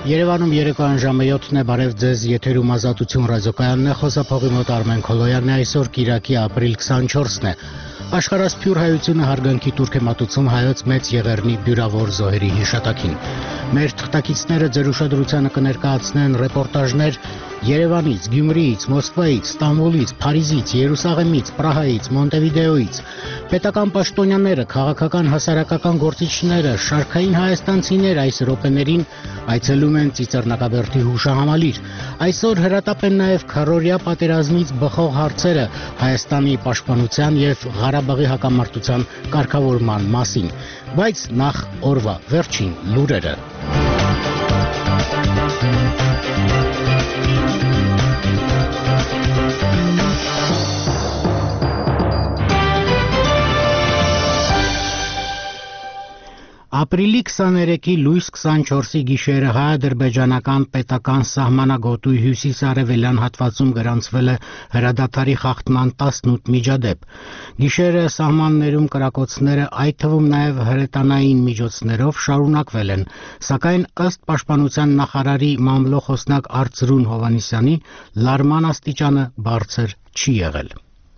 Երևանում երեկոյան ժամը 7-ն է, բարև ձեզ, եթերում Ազատություն ռադիոկայանն է, խոսափողի մոտ Արմեն Քոլոյանն է, այսօր Կիրակի ապրիլ 24-ն է։ Աշխարհասփյուր հայությունը հարգանքի տուրք է մատուցում հայոց մեծ Եղեռնի բյուրավոր զոհերի հիշատակին։ Մեր թղթակիցները ձեր ուշադրությանը կներկայացնեն ռեպորտաժներ Երևանից, Գյումրիից, Մոսկվայից, Ստամբուլից, Փարիզից, Երուսաղեմից, Պրահայից, Մոնտեվիդեոից։ Պետական պաշտոնյաները, քաղաքական հասարակական գործիչները, շարքային հայաստանցիներ այս րոպեներին այցելում են Ծիծեռնակաբերդի հուշահամալիր։ Այսօր հրատապ են նաև քառօրյա պատերազմից բխող հարցերը Հայաստանի պաշտպանության և Ղարաբաղի հակամարտության կարգավորման մասին։ Բայց նախ օրվա վերջին լուրերը։ Ապրիլի 23-ի լույս 24-ի գիշերը հայ-ադրբեջանական պետական սահմանագոտուի հյուսիս-արևելյան հատվածում գրանցվել է հրադադարի խախտման 18 միջադեպ։ Գիշերը սահմաններում կրակոցները, այդ թվում նաև հրետանային միջոցներով շարունակվել են, սակայն ըստ պաշտպանության նախարարի մամլո-խոսնակ Արծրուն Հովհաննիսյանի լարման աստիճանը բարձր չի եղել։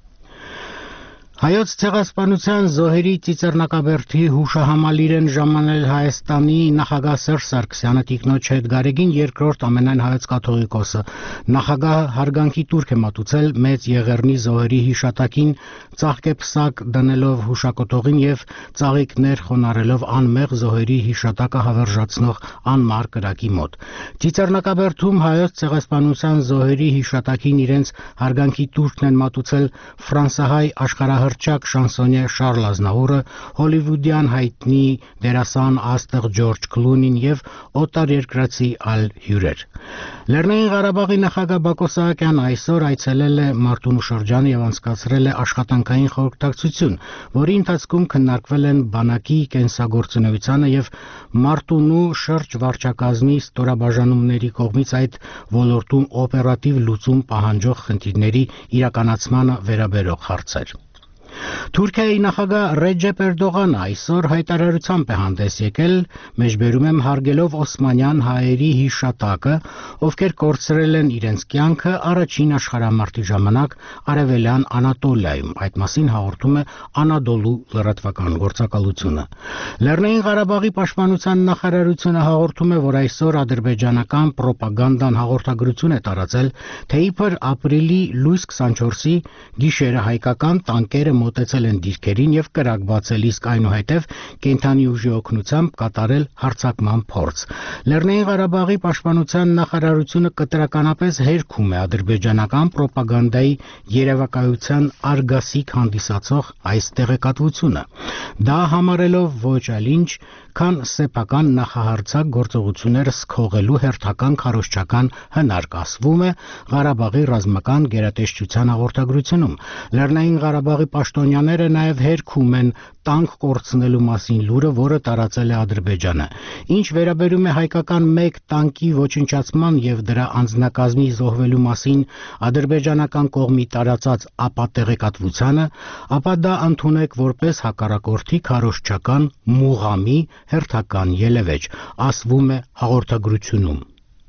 Հայոց ցեղասպանության զոհերի Ծիծեռնակաբերդի հուշահամալիր են ժամանել Հայաստանի նախագահ Սերժ Սարգսյանը, տիկնոջ հետ Գարեգին II ամենայն հայոց կաթողիկոսը։ Նախագահը հարգանքի տուրք է մատուցել մեծ Եղեռնի զոհերի հիշատակին, ծաղկեպսակ դնելով հուշակոթողին և ծաղիկներ խոնարհելով անմեղ զոհերի հիշատակը հավերժացնող անմար կրակի մոտ։ Ծիծեռնակաբերդում հայոց ցեղասպանության զոհերի հիշատակին իրենց հարգանքի տուրքն են մատուցել ֆրանսահայ աշխարհահռչակ շանսոնյե Շարլ Ազնավուրը, հոլիվուդյան հայտնի դերասան աստղ Ջորջ Քլունին և օտարերկրացի այլ հյուրեր։ Լեռնային Ղարաբաղի նախագահ Բակո Սահակյանը այսօր այցելել է Մարտունու շրջանը և անցկացրել է աշխատանքային խորհրդակցություն, որի ընթացքում քննարկվել են բանակի կենսագործունեությանը և Մարտունու շրջվարչակազմի ստորաբաժանումների կողմից այդ ոլորտում օպերատիվ լուծում պահանջող խնդիրների իրականացմանը վերաբերող հարցեր։ Թուրքիայի նախագահ Ռեջեփ Էրդողանը այսօր հայտարարությամբ է հանդես եկել, մեջբերում եմ հարգելով օսմանյան հայերի հիշատակը, ովքեր կորցրել են իրենց կյանքը առաջին աշխարհամարտի ժամանակ արևելյան Անատոլիայում, այդ մասին հաղորդում է Անադոլու լրատվական գործակալությունը։ Լեռնային Ղարաբաղի պաշտպանության նախարարությունը հաղորդում է, որ այսօր ադրբեջանական պրոպագանդան հաղորդագրություն է տարածել, թե իբր ապրիլի լույս 24-ի գիշերը հայկական տանկերը մոտեցել են դիրքերին և կրակ բացել, իսկ այնուհետև կենդանի ուժի օգնությամբ կատարել հարձակման փորձ։ Լեռնային Ղարաբաղի պաշտպանության նախարարությունը կտրականապես հերքում է ադրբեջանական պրոպագանդայի երևակայության արգասիք հանդիսացող այս տեղեկատվությունը, դա համարելով ոչ այլ ինչ, քան սեփական նախահարձակ գործողությունները սքողելու հերթական քարոզչական հնարք, ասվում է Ղարաբաղի ռազմական գերատեսչության հաղորդագրությունում։ Լեռնային Ղարաբաղի պաշտոնյաները նաև հերքում են տանկ կորցնելու մասին լուրը, որը տարածել է Ադրբեջանը։ Ինչ վերաբերում է հայկական մեկ տանկի ոչնչացման և դրա անձնակազմի զոհվելու մասին ադրբեջանական կողմի տարածած ապատեղեկատվությանը, ապա դա ընդունեք որպես հակառակորդի քարոզչական մուղամի հերթական ելևէջ, ասվում է հաղորդագրությունում։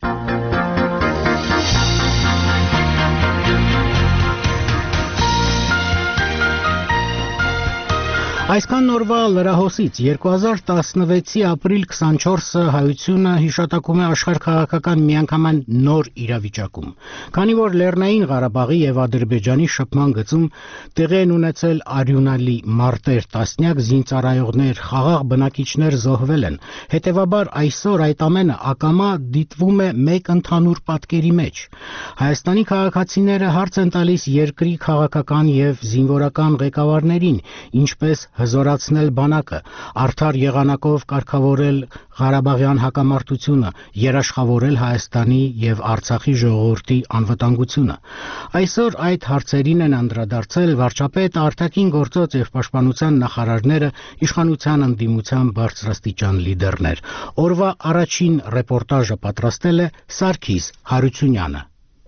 Այսքան նորվա լրահոսից 2016-ի ապրիլ 24-ը հայությունը հիշատակում է աշխարհաքաղաքական միանգամայն նոր իրավիճակում, քանի որ Լեռնային Ղարաբաղի և Ադրբեջանի շփման գծում տեղի են ունեցել արյունալի մարտեր, տասնյակ զինծառայողներ, խաղաղ բնակիչներ զոհվել են, հետևաբար այսօր այդ ամենը ակամա դիտվում է մեկ ընդհանուր պատկերի մեջ։ Հայաստանի քաղաքացիները հարց են տալիս երկրի քաղաքական և զինվորական ղեկավարներին, ինչպես հզորացնել բանակը, արդար եղանակով կարգավորել Ղարաբաղյան հակամարտությունը, երաշխավորել Հայաստանի և Արցախի ժողովրդի անվտանգությունը։ Այսօր այդ հարցերին են անդրադարձել վարչապետ, արտաքին գործոց և պաշտպանության նախարարները, իշխանության ընդդիմության բարձրաստիճան լիդերներ։ Օրվա առաջին ռեպորտաժը պատրաստել է Սարգիս Հարությունյանը։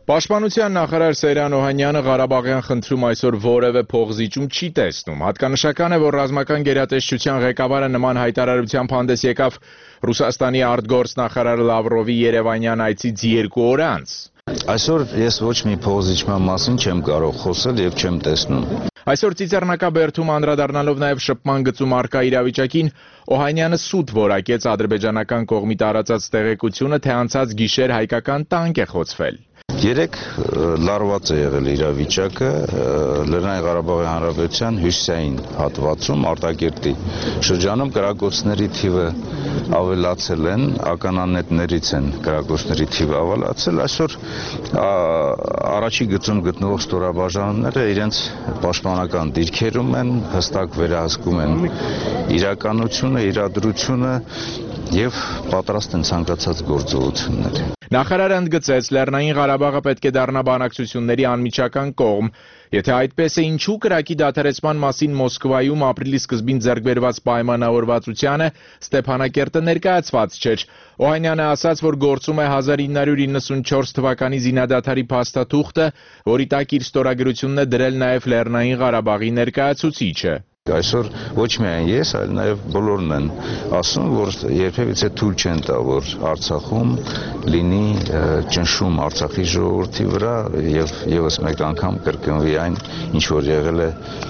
Պաշտպանության նախարար Սեյրան Օհանյանը Ղարաբաղյան խնդրում այսօր որևէ փողզիջում չի տեսնում։ Հատկանշական է, որ ռազմական գերատեսչության ղեկավարը նման հայտարարությամբ հանդես եկավ Ռուսաստանի արտգործնախարար Լավրովի երևանյան այցից 2 օր անց։ Այսօր ես ոչ մի փողզիջման մասին չեմ կարող խոսել եւ չեմ տեսնում։ Այսօր Ծիծեռնակաբերդում անդրադառնալով նաև շփման գծում առկա իրավիճակին, Օհանյանը սուտ որակեց ադրբեջանական կողմի տարածած տեղեկությունը, թե անցած գիշեր հայկական տանկ է խոցվել։ Երեք լարված է եղել իրավիճակը Լեռնային Ղարաբաղի Հանրապետության հյուսիսային հատվածում Արտակերտի շրջանում կրակոցների թիվը ավելացել են, ականանետներից են կրակոցների թիվը ավելացել։ Այսօր առաջի գծում գտնվող ստորաբաժանումները իրենց պաշտպանական դիրքերում են, հստակ վերահսկում են իրականությունը, իրադրությունը եւ պատրաստ են ցանկացած գործողությունների։ Նախարարը ընդգծեց, Լեռնային Ղարաբաղը պետք է դառնա բանակցությունների անմիջական կողմ։ Եթե այդպես է, ինչու կրակի դադարեցման մասին Մոսկվայում ապրիլի սկզբին ձեռք բերված պայմանավորվածությանը Ստեփանակերտը ներկայացված չէր։ Օհանյանը ասաց, որ գործում է 1994 թվականի զինադադարի փաստաթուղթը, որի տակ իր ստորագրությունն է դրել նաև Լեռնային Ղարաբաղի ներկայացուցիչը։ Այսօր ոչ միայն ես, այլ նաև բոլորն են ասում, որ երբևիցե թույլ չեն տա, որ Արցախում լինի ճնշում Արցախի ժողովրդի վրա եւ եւս մեկ անգամ կրկնվի այն, ինչ որ եղել է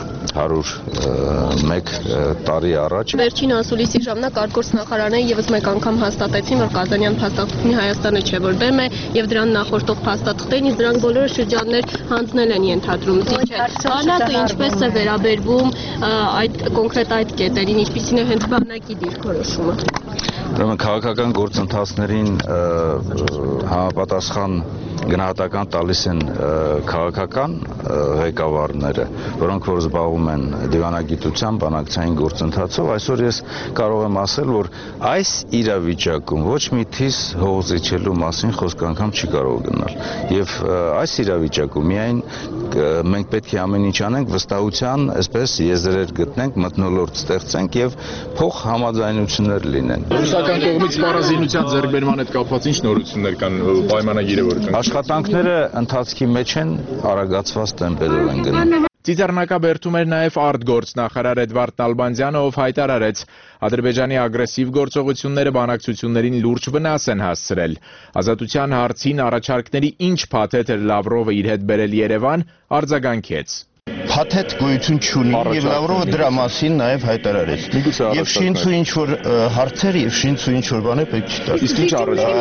101 տարի առաջ։ Վերջին ասուլիսի ժամանակ արտգործնախարարները եւս մեկ անգամ հաստատեցին, որ Կազանյան փաստաթղթի Հայաստանը չէ, որ բեմ է եւ դրան նախորդող փաստաթղթերն իսկ դրանք բոլորը շրջաններ հանձնել են ենթադրում զիջել։ Բանակը ինչպես է վերաբերվում այդ կոնկրետ այդ կետերին, ինչպիսին է հենց բանակի դիրքորոշումը։ Ուրեմն քաղաքական գործընթացներին համապատասխան գնահատական տալիս են քաղաքական ղեկավարները, որոնք որ զբաղվում են դիվանագիտության, բանակցային գործընթացով, այսօր ես կարող եմ ասել, որ այս իրավիճակում ոչ մի թիս հողզիջելու մասին խոսք անգամ չի կարող գնալ։ Եվ այս իրավիճակում միայն մենք պետք է ամեն ինչ անենք վստահության, այսպես եզրեր գտնենք, մթնոլորտ ստեղծենք եւ փող համաձայնություններ լինեն։ Ռուսական կողմից սպառազինության ձեռքբերման հետ կապված ինչ նորություններ կան պայմանագիրը որ կնքվի։ Աշխատանքները ընթացքի մեջ են, արագացված տեմպերով են գնում։ Ծիծեռնակաբերդում էր նաև արտգործնախարար Էդվարդ Նալբանդյանը, ով հայտարարեց, Ադրբեջանի ագրեսիվ գործողությունները բանակցություններին լուրջ վնաս են հասցրել։ Ազատության հարցին առաջարկների ինչ փաթեթ էր Լավրովը իր հետ բերել Երևան, արձագանքեց։ Փաթեթ գոյություն չունի եւ Լավրովը դրա մասին նաեւ հայտարարեց։ Եվ շինց ու ինչ որ հարցեր եւ շինց ու ինչ որ բաներ պետք չի տալ։ Իսկ ինչ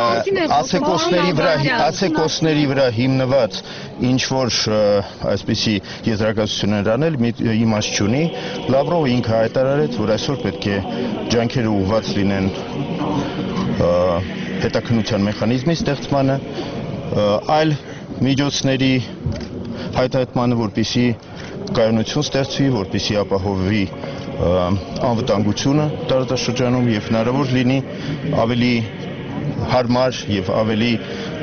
Ացեկոսների վրա հիմնված ինչ որ այսպիսի եզրակացություններ անել իմաստ չունի։ Լավրովը ինքը հայտարարեց, որ այսօր պետք է ջանքերը ուղղված լինեն հետաքննության մեխանիզմի ստեղծմանը, այլ միջոցների հայտարարմանը, որպեսզի կայունություն ստեղծվի, որպեսզի ապահովվի անվտանգությունը տարածաշրջանում եւ հնարավոր լինի ավելի հարմար եւ ավելի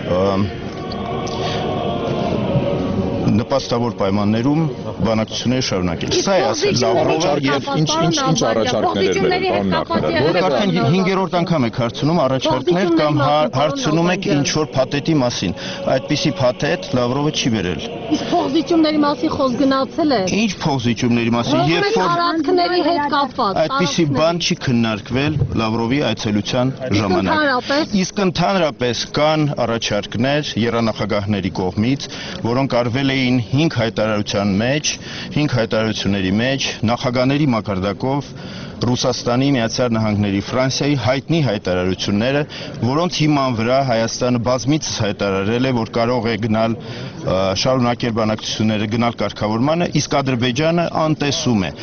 նպաստավոր պայմաններում բանակցությունները շարունակել։ Սա է ասել Լավրովը եւ ինչ առաջարկներ էր բերել պարոն նախարար։ Արդեն 5-րդ անգամ եք հարցնում առաջարկներ կամ հարցնում եք ինչ որ փաթեթի մասին։ Այդպիսի փաթեթ Լավրովը չի բերել։ Իսկ փողզիջումների մասին խոսք գնացել է։ Ինչ փողզիջումների մասին, երբ որ տարածքների հետ կապված։ Այդպիսի բան չի քննարկվել Լավրովի այցելության ժամանակ։ Իսկ ընդհանրապես կան առաջարկներ եռանախագահների կողմից, որոնք արվել էին 5 հայտարարության մեջ, 5 հայտարարությունների մեջ, նախագահների մակարդակով Ռուսաստանի, Միացյալ Նահանգների, Ֆրանսիայի հայտնի հայտարարությունները, որոնց հիման վրա Հայաստանը բազմիցս հայտարարել է, որ կարող է գնալ շարունակել բանակցությունները, գնալ կարգավորմանը, իսկ Ադրբեջանը անտեսում է։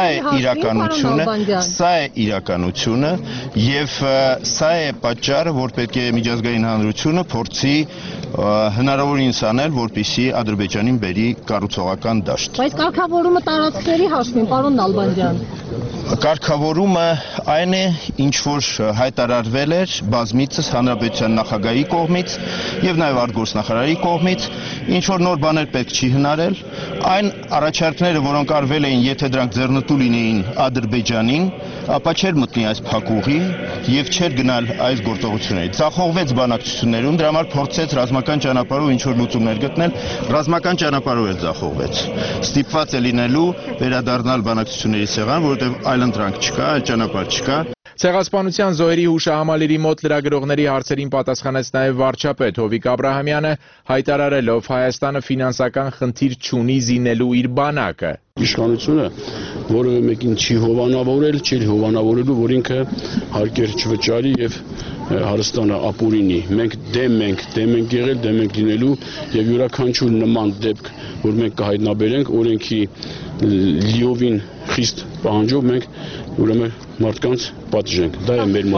Սա է իրականությունը եւ սա է պատճառը, որ պետք է միջազգային հանրությունը փորձի հնարավորինս անել, որպեսզի Ադրբեջանին բերի կառուցողական դաշտ։ Բայց կարգավորումը տարածքների հաշվին, պարոն Նալբանդյան։ Կարգավորումը այն է, ինչ որ հայտարարվել էր բազմիցս հանրապետության նախագահի կողմից եւ նաեւ արտգործնախարարի կողմից, ինչ որ նոր բաներ պետք չի հնարել, այն առաջարկները, որոնք արվել էին, եթե դրանք ձեռնտու լինեին Ադրբեջանին, ապա չէր մտնի այս փակուղի եւ չէր գնալ այս գործողություններից։ Ձախողվեց բանակցություններում, դրա համար փորձեց ռազմական ճանապարհով ինչ որ լուծումներ գտնել, ռազմական ճանապարհով էլ ձախողվեց։ Ստիպված է լինելու վերադառնալ բանակցությունների սեղան, որովհետեւ այլ ընտրանք չկա, այլ ճանապարհ չկա։ Ցեղասպանության զոհերի հուշահամալիրի մոտ լրագրողների հարցերին պատասխանեց նաև վարչապետ Հովիկ Աբրահամյանը, հայտարարելով Հայաստանը ֆինանսական խնդիր չունի զինելու իր բանակը։ Իշխանությունը որևէ մեկին չի հովանավորել, չի հովանավորելու, որ ինքը հարկեր չվճարի եւ Հայաստանը ապօրինի։ Մենք դեմ ենք եղել, դեմ ենք լինելու եւ յուրաքանչյուր նման դեպք, որ մենք կհայտնաբերենք օրենքի լիովին խիստ պահանջով, մենք ուրեմն մարդկանց պատժենք։ Դա է մեր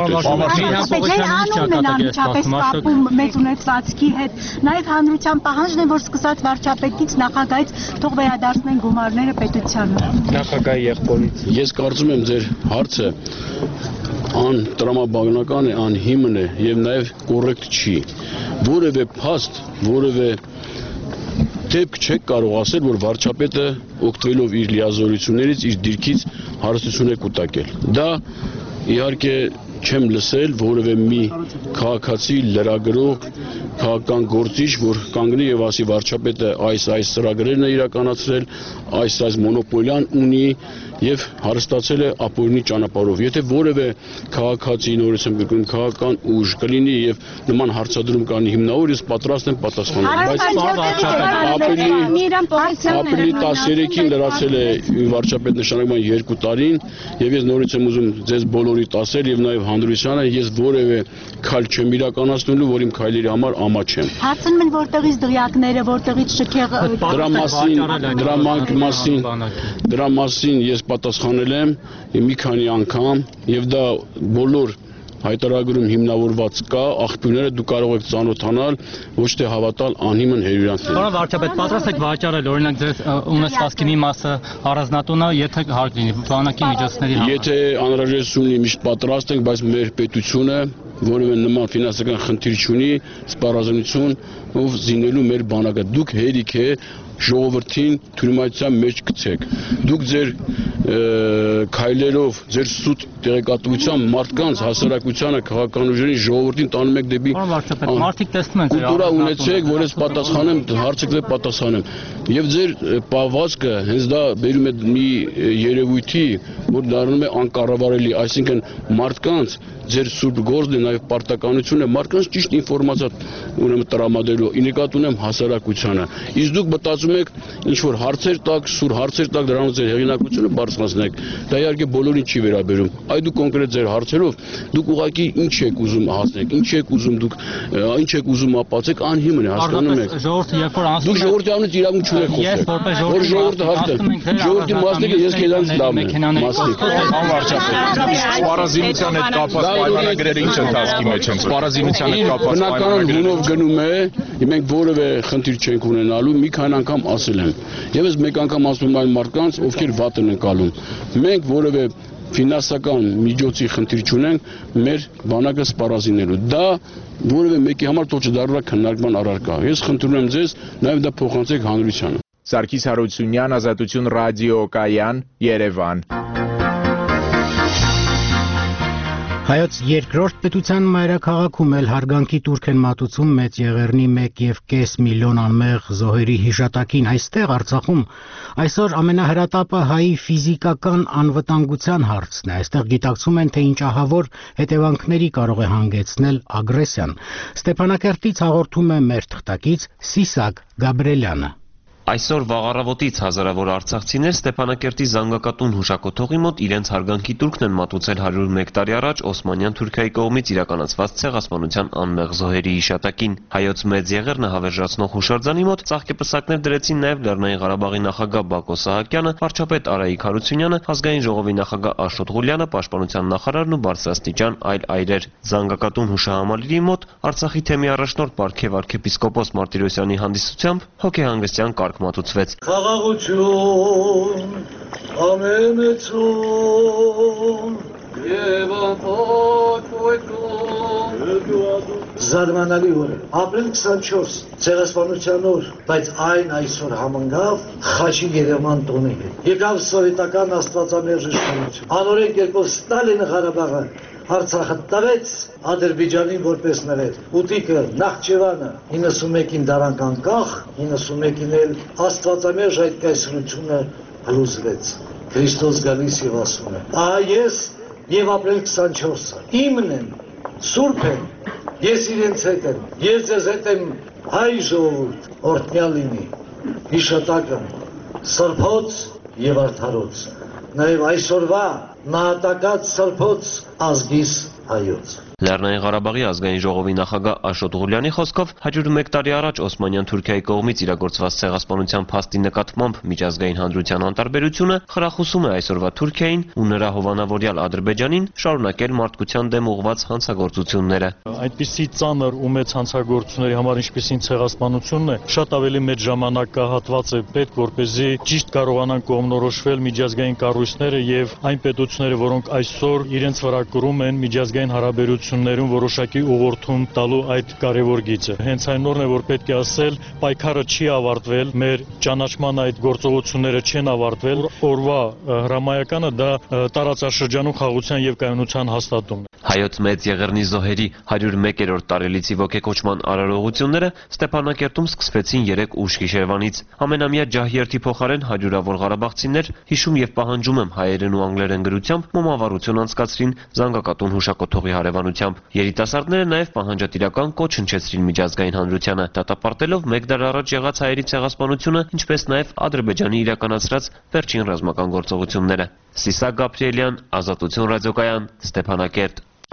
մոտեցումը։ Մեծ ունեցվածքի հետ, նաև հանրության պահանջն է, որ սկսած վարչապետից, նախագահից թող վերադարձնեն գումարները պետությանը։ Նախագահի եղբորից։ Ես կարծում եմ ձեր հարցը տրամաբանական է, անհիմն է եւ նաեւ կոռեկտ չի։ Որևէ փաստ, որևէ դեպք չեք կարող ասել, որ վարչապետը օգտվելով իր լիազորություններից, իր դիրքից հարստություն է կուտակել։ Դա իհարկե չեմ լսել որևէ մի քաղաքացի, լրագրող, քաղաքական գործիչ, որ կանգնի եւ ասի վարչապետը այս ծրագրերն է իրականացրել, այս մոնոպոլիան ունի եւ հարստացել է ապօրինի ճանապարհով։ Եթե որևէ քաղաքացի, նորից եմ գրում, քաղաքական ուժ կլինի եւ նման հարցադրում կանի հիմնավոր, ես պատրաստ եմ պատասխանել։ Բայց ապրիլի 13-ին լրացել է վարչապետ նշանակման 2 տարին եւ ես նորից եմ ուզում ձեզ բոլորիդ ասել եւ նաեւ հանրությանը, ես որևէ քայլ չեմ իրականացնելու, որ իմ քայլերի համար ամաչ եմ։ Հարցնում են որտեղից դղյակները, որտեղից շքեղը։ Դրա մասին ես պատասխանել եմ մի քանի անգամ եւ դա բոլոր հայտարարագրում հիմնավորված կա, աղբյուրները դու կարող եք ծանոթանալ, ոչ թե հավատալ անհիմն հերյուրանքներին։ Պարոն վարչապետ, պատրաստ եք վաճառել օրինակ ձեր ունեցվածքի մի մասը առանձնատունը, եթե հարկ լինի բանակի միջոցների համար։ Եթե անհրաժեշտություն ունի, միշտ պատրաստ ենք, բայց մեր պետությունը որևէ նման ֆինանսական խնդիր չունի, սպառազինություն զինելու մեր բանակը։ Դուք հերիք է ժողովրդին թյուրիմացիության մեջ գցեք։ Դուք ձեր քայլերով, ձեր սուտ տեղեկատվությամբ մարդկանց, հասարակությանը, քաղաքական ուժերին, ժողովրդին տանում եք դեպի մարդիկ տեսնում են կուլտուրա ունեցեք, որ ես պատասխանեմ, հարցը ձեր պատասխանեմ։ Եվ ձեր պահվածքը հենց դա բերում է մի երևույթի, որ դառնում է անկառավարելի, այսինքն մարդկանց ձեր սուրբ գործն է, նաև պարտականությունը մարդկանց ճիշտ ինֆորմացիա ուրեմն տրամադրելու, ի նկատի ունեմ հասարակությանը։ Իսկ դուք մտածում եք ինչ որ հարցեր տակ, սուր հարցեր տակ, դրանով ձեր հեղինակությունը բարձրացնեք։ Դա իհարկե բոլորին չի վերաբերում։ Այ դուք կոնկրետ ձեր հարցերով դուք ուղղակի ինչ եք ուզում հասնեք, ինչ եք ուզում դուք, ինչ եք ուզում ապացեք, անհիմն է, հասկանում եք։ Ժողովուրդը երբ որ դուք ժողովրդի անունից իրավունք չունեք խոսել։ Որ ժողովուրդը հաստատ ժողովրդի մասնիկը ես քեզանից լավն եմ։ Մասնիկ։ Սպառազինության հետ կապված պայմանագրերը ինչ ընթացքի մեջ են։ Սպառազինության հետ կապված բնականon հունով գնում է, մենք որևէ խնդիր չենք ունենալու, մի քանի անգամ ասել եմ։ Եվս մեկ անգամ ասում եմ այն մարդկանց, ովքեր վատ են ընկալում։ Մենք որևէ ֆինանսական միջոցի խնդիր չունենք մեր բանակը սպառազինելու։ Դա որևէ մեկի համար թող չդառնա քննարկման առարկա։ Ես խնդրում եմ ձեզ նաև դա փոխանցեք հանրությանը։ Սարգիս Հարությունյան, Ազատություն ռադիո կայան, Երևան։ Հայոց երկրորդ պետության մայրաքաղաքում էլ հարգանքի տուրք են մատուցում Մեծ Եղեռնի 1.5 միլիոն անմեղ զոհերի հիշատակին։ Այստեղ Արցախում այսօր ամենահրատապը հայի ֆիզիկական անվտանգության հարցն է։ Այստեղ գիտակցում են, թե ինչ ահավոր հետևանքների կարող է հանգեցնել ագրեսիան։ Ստեփանակերտից հաղորդում է մեր թղթակից Սիսակ Գաբրելյանը։ Այսօր վաղ առավոտից հազարավոր արցախցիներ Ստեփանակերտի Զանգակատուն հուշակոթողի մոտ իրենց հարգանքի տուրքն են մատուցել 101 տարի առաջ Օսմանյան Թուրքիայի կողմից իրականացված ցեղասպանության անմեղ զոհերի հիշատակին։ Հայոց Մեծ Եղեռնը հավերժացնող հուշարձանի մոտ ծաղկեպսակներ դրեցին նաև Լեռնային Ղարաբաղի նախագահ Բակո Սահակյանը, վարչապետ Արայիկ Հարությունյանը, ազգային ժողովի նախագահ Աշոտ Ղուլյանը, պաշտպանության նախարարն ու բարձրաստիճան այլ այրեր։ Զանգակատուն հուշահամալիրի մոտ Արցախի թեմի առաջնորդ Պարքև arczepiskopos Martirosյանի հանդիսությամբ հոգեհանգստյան կարգ օրինակ մատուցվեց։ Խաղաղություն, ամենություն եւ ամփոփություն Զարմանալի օր է, ապրիլ 24 ցեղասպանության օր, բայց այն այսօր համընկավ Խաչի Երևան տոնի հետ։ Եկավ սովետական աստվածամերժ իշխանություն։ Անօրեն կերպով Ստալինը Ղարաբաղը Արցախը տվեց Ադրբեջանին որպես նվեր։ Ուտիկը Նախճեվանը 91-ին դրանք անկախ, 91-ին էլ աստվածամերժ այդ կայսրությունը հլուզվեց։ Քրիստոս գալիս եւ ասում է. «Ահա ես եւ ապրիլ 24-ը իմն եմ, սուրբ եմ, ես իրենց հետ եմ, ես ձեզ հետ եմ հայ ժողովուրդ, օրհնյալ լինի, հիշատակը, սրբոց եւ արդարոց, նաեւ այսօրվա նահատակած սրբոց ազգիս հայոց»։ Լեռնային Ղարաբաղի ազգային ժողովի նախագահ Աշոտ Ղուլյանի խոսքով 101 տարի առաջ Օսմանյան Թուրքիայի կողմից իրագործված ցեղասպանության փաստի նկատմամբ միջազգային հանրության անտարբերությունը խրախուսում է այսօրվա Թուրքիային ու նրա հովանավորյալ Ադրբեջանին շարունակել մարդկության դեմ ուղղված հանցագործությունները։ Այդպիսի ծանր ու մեծ հանցագործությունների համար, ինչպիսին ցեղասպանությունն է, շատ ավելի մեծ ժամանակահատված է պետք, որպեսզի ճիշտ կարողանան կողմնորոշվել միջազգային կառույցները եւ այն պետությունները, որոնք այսօր իրենց վրա կրում են միջազգային հարաբերություններում որոշակի ուղղորդում տալու այդ կարևոր գիծը։ Հենց այն նորն է, որ պետք է ասել, պայքարը չի ավարտվել, մեր ճանաչման այդ գործողությունները չեն ավարտվել։ Օրվա հրամայականը դա տարածաշրջանում խաղաղության եւ կայունության հաստատումն է։ Հայոց մեծ Եղեռնի զոհերի 101-րդ տարելիցի ոգեկոչման արարողությունները Ստեփանակերտում սկսվեցին 3 ուշ գիշերվանից։ Ամենամյա ջահերթի փոխարեն հարյուրավոր ղարաբաղցիներ հիշում եւ պահանջում եմ հայերեն ու անգլերեն գրությամբ մոմավառություն անցկացրին զանգակատուն հուշակոթողի հարևանությամբ։ Երիտասարդները նաեւ պահանջատիրական կոչ հնչեցրին միջազգային հանրությանը, դատապարտելով 1 դար առաջ եղած հայերի ցեղասպանությունը, ինչպես նաեւ Ադրբեջանի իրականացրած վերջին ռազմական գործողությունները։ Սիսակ Գաբրիելյան, Ազատություն ռադիոկայան, Ստեփանակերտ։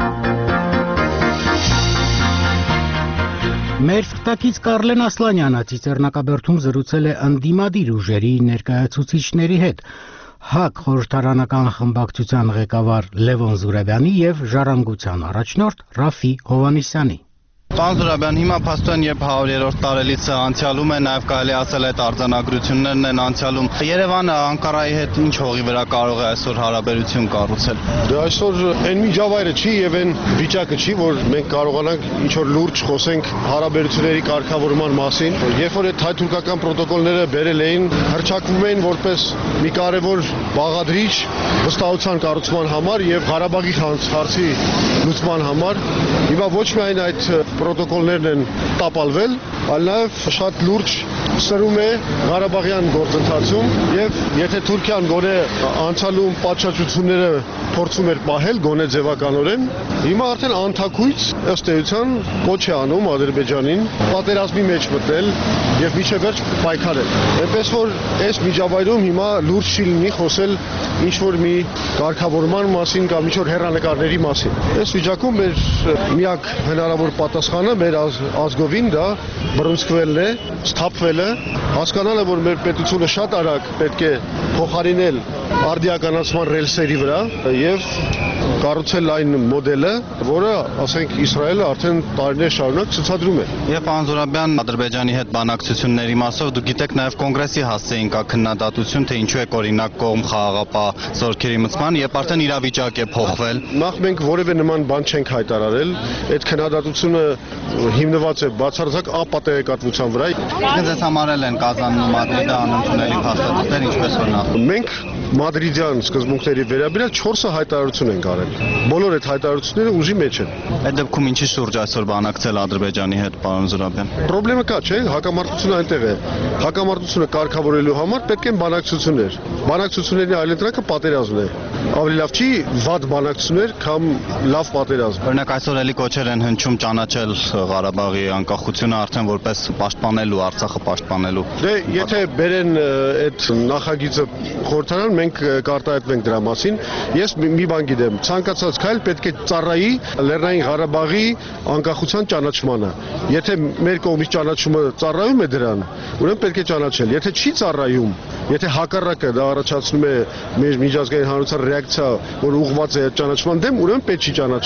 Մեր ֆտակից Կարլեն Ասլանյանը Ծիծեռնակաբերդում զրուցել է ընդդիմադիր ուժերի ներկայացուցիչների հետ։ ՀԱԿ խորհրդարանական խմբակցության ղեկավար Լևոն Զուրաբյանի եւ Ժառանգության առաջնորդ Ռաֆի Հովհաննիսյանի։ Պարոն Զուրաբյան, հիմա փաստորեն երբ 100-րդ տարելիցը անցյալում է, նաև կարելի ասել այդ արձանագրություններն են անցյալում։ Երևանը Անկարայի հետ ինչ հողի վրա կարող է այսօր հարաբերություն կառուցել։ Դե այսօր այն միջավայրը չի եւ այն վիճակը չի, որ մենք կարողանանք ինչ որ լուրջ խոսենք հարաբերությունների կարգավորման մասին։ Երբ որ այդ հայ-թուրքական պրոտոկոլները բերել էին, հռչակվում էին որպես մի կարևոր բաղադրիչ վստահության կառուցման համար եւ Ղարաբաղի հարցի լուծման համար, հիմա ոչ միայն այդ պրոտոկոլներն են տապալվել, այլ նաև շատ լուրջ սրում է Ղարաբաղյան գործընթացում եւ եթե Թուրքիան գոնե անցյալում պատշաճությունները փորձում էր պահել գոնե ձևականորեն, հիմա արդեն անթակույց ըստ էության կոչ է անում Ադրբեջանին պատերազմի մեջ մտնել եւ միջև վերջ պայքարել։ Այնպես որ այս միջավայրում հիմա լուրջ չի լինի խոսել ինչ որ մի կարգավորման մասին կամ ինչ որ հեռանկարների մասին։ Այս վիճակում մեր միակ հնարավոր պատասխանը մեր ազգովին դա բռնցքվելն է, սթափվելը, հասկանալը, որ մեր պետությունը շատ արագ պետք է փոխարինել արդիականացման ռելսերի վրա եւ կառուցել այն մոդելը, որը, ասենք, Իսրայելը արդեն տարիներ շարունակ ցուցադրում է։ Եվ պարոն Զուրաբյան, Ադրբեջանի հետ բանակցությունների մասով դուք գիտեք նաև կոնգրեսի հասցեին կա քննադատություն, թե ինչու է օրինակ կողմ խաղաղապահ զորքերի մտման, երբ արդեն իրավիճակ է փոխվել։ Նախ մենք որևէ նման բան չենք հայտարարել, այդ քննադատությունը հիմնված է բացարձակ ապատեգատվության վրա։ Ձեզ համարել են Կազանն ու Մադրիդը անընդունելի փաստաթղթեր, ինչպես որ նախ։ Մենք մադրիդյան սկզբունքների վերաբերյալ 4 հայտարարություն ենք արել։ Բոլոր այդ հայտարարությունները ուժի մեջ են։ Այդ դեպքում ինչի շուրջ այսօր բանակցել Ադրբեջանի հետ, պարոն Զուրաբյան։ Պրոբլեմը կա, չէ՞, հակամարտությունը այնտեղ է։ Հակամարտությունը կարգավորելու համար պետք են բանակցություններ։ Բանակցությունների այլընտրանքը պատերազմն է։ Ավելի լավ չի վատ բանակցություններ, քան լավ պատերազմ։ Օրինակ այսօր էլի կոչեր են հնչում ճանաչել Ղարաբաղի անկախությունը արդեն որպես պաշտպանելու, Արցախը պաշտպանելու։ Դե եթե բերեն այդ նախագիծը խորհրդարան, մենք կարտահայտվենք դրա մասին։ Ես մի բան գիտեմ, ցանկացած քայլ պետք է ծառայի Լեռնային Ղարաբաղի անկախության ճանաչմանը։ Եթե մեր կողմից ճանաչումը ծառայում է դրան, ուրեմն պետք է ճանաչել։ Եթե չի ծառայում, եթե հակառակը դա առաջացնում է մեր միջազգային հանրության ռեակցիա, որ ուղղված է ճանաչման դեմ, ուրեմն պետք չի ճանաչել։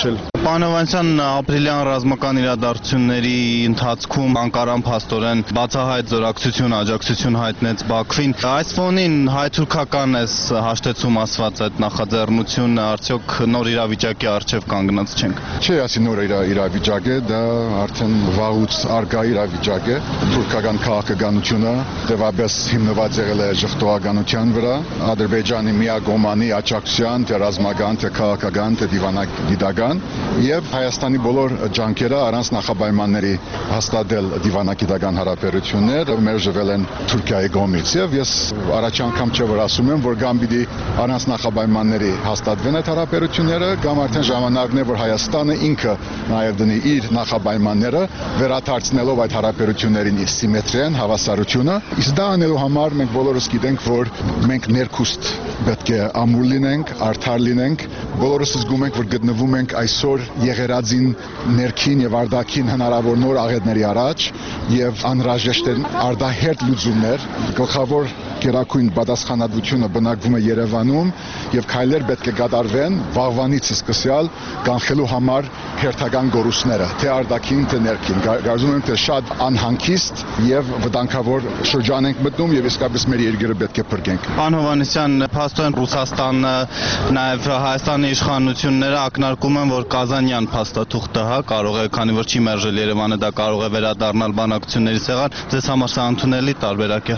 Պարոն Հովհաննիսյան, ապրիլյան ռազմական իրադարձությունների ընթացքում Անկարան փաստորեն բացահայտ զորակցություն, աջակցություն հայտնեց Բաքվին։ Այս ֆոնին հայ-թուրքական է հաշտեցում ասված այդ նախաձեռնությունը, արդյոք նոր իրավիճակի առջև կանգնած չենք։ Չէ, ասի նոր իրավիճակ է, դա արդեն վաղուց արկա իրավիճակ է։ Թուրքական քաղաքականությունը դեպաբես հիմնված եղել է ժխտողականության վրա, Ադրբեջանի միակողմանի աջակցության, թե ռազմական, թե քաղաքական, թե դիվանագիտական, եւ Հայաստանի բոլոր ջանքերը առանց նախապայմանների հաստատել դիվանագիտական հարաբերություններ մերժվել են Թուրքիայի կողմից եւ ես առաջ անգամ չէ որ ասում եմ, որ կամ պիտի առանց նախապայմանների հաստատվեն այդ հարաբերությունները, կամ արդեն ժամանակն է, որ Հայաստանը ինքը նաեւ դնի իր նախապայմանները, վերադարձնելով այդ հարաբերություններին սիմետրիան, հավասարությունը։ Իսկ դա անելու համար մենք բոլորս գիտենք, որ մենք ներքուստ պետք է ամուր լինենք, արդար լինենք, բոլորս զգում ենք, որ գտնվում ենք այսօր եղերածին ներքին եւ արտաքին հնարավոր նոր աղետների առաջ եւ անհրաժեշտ են արդահերթ լուծումներ։ Գլխավոր գերակույն պատասխանատվությունը բնակվում է Երևանում եւ քայլեր պետք է կատարվեն վաղվանից սկսյալ կանխելու համար հերթական գորուսները, թե արտաքին, թե ներքին։ Կարծում եմ, թե շատ անհանգիստ եւ վտանգավոր շրջան ենք մտնում եւ իսկապես մեր երկիրը պետք է փրկենք։ Պարոն Հովհաննիսյան, փաստորեն Ռուսաստանը նաեւ Հայաստանի իշխանությունները ակնարկում են, որ Կազանյան փաստաթուղթը կարող է, քանի որ չի մերժել Երևանը, դա կարող է վերադառնալ բանակցությունների սեղան։ Ձեզ համար սա ընդունելի տարբերակ է։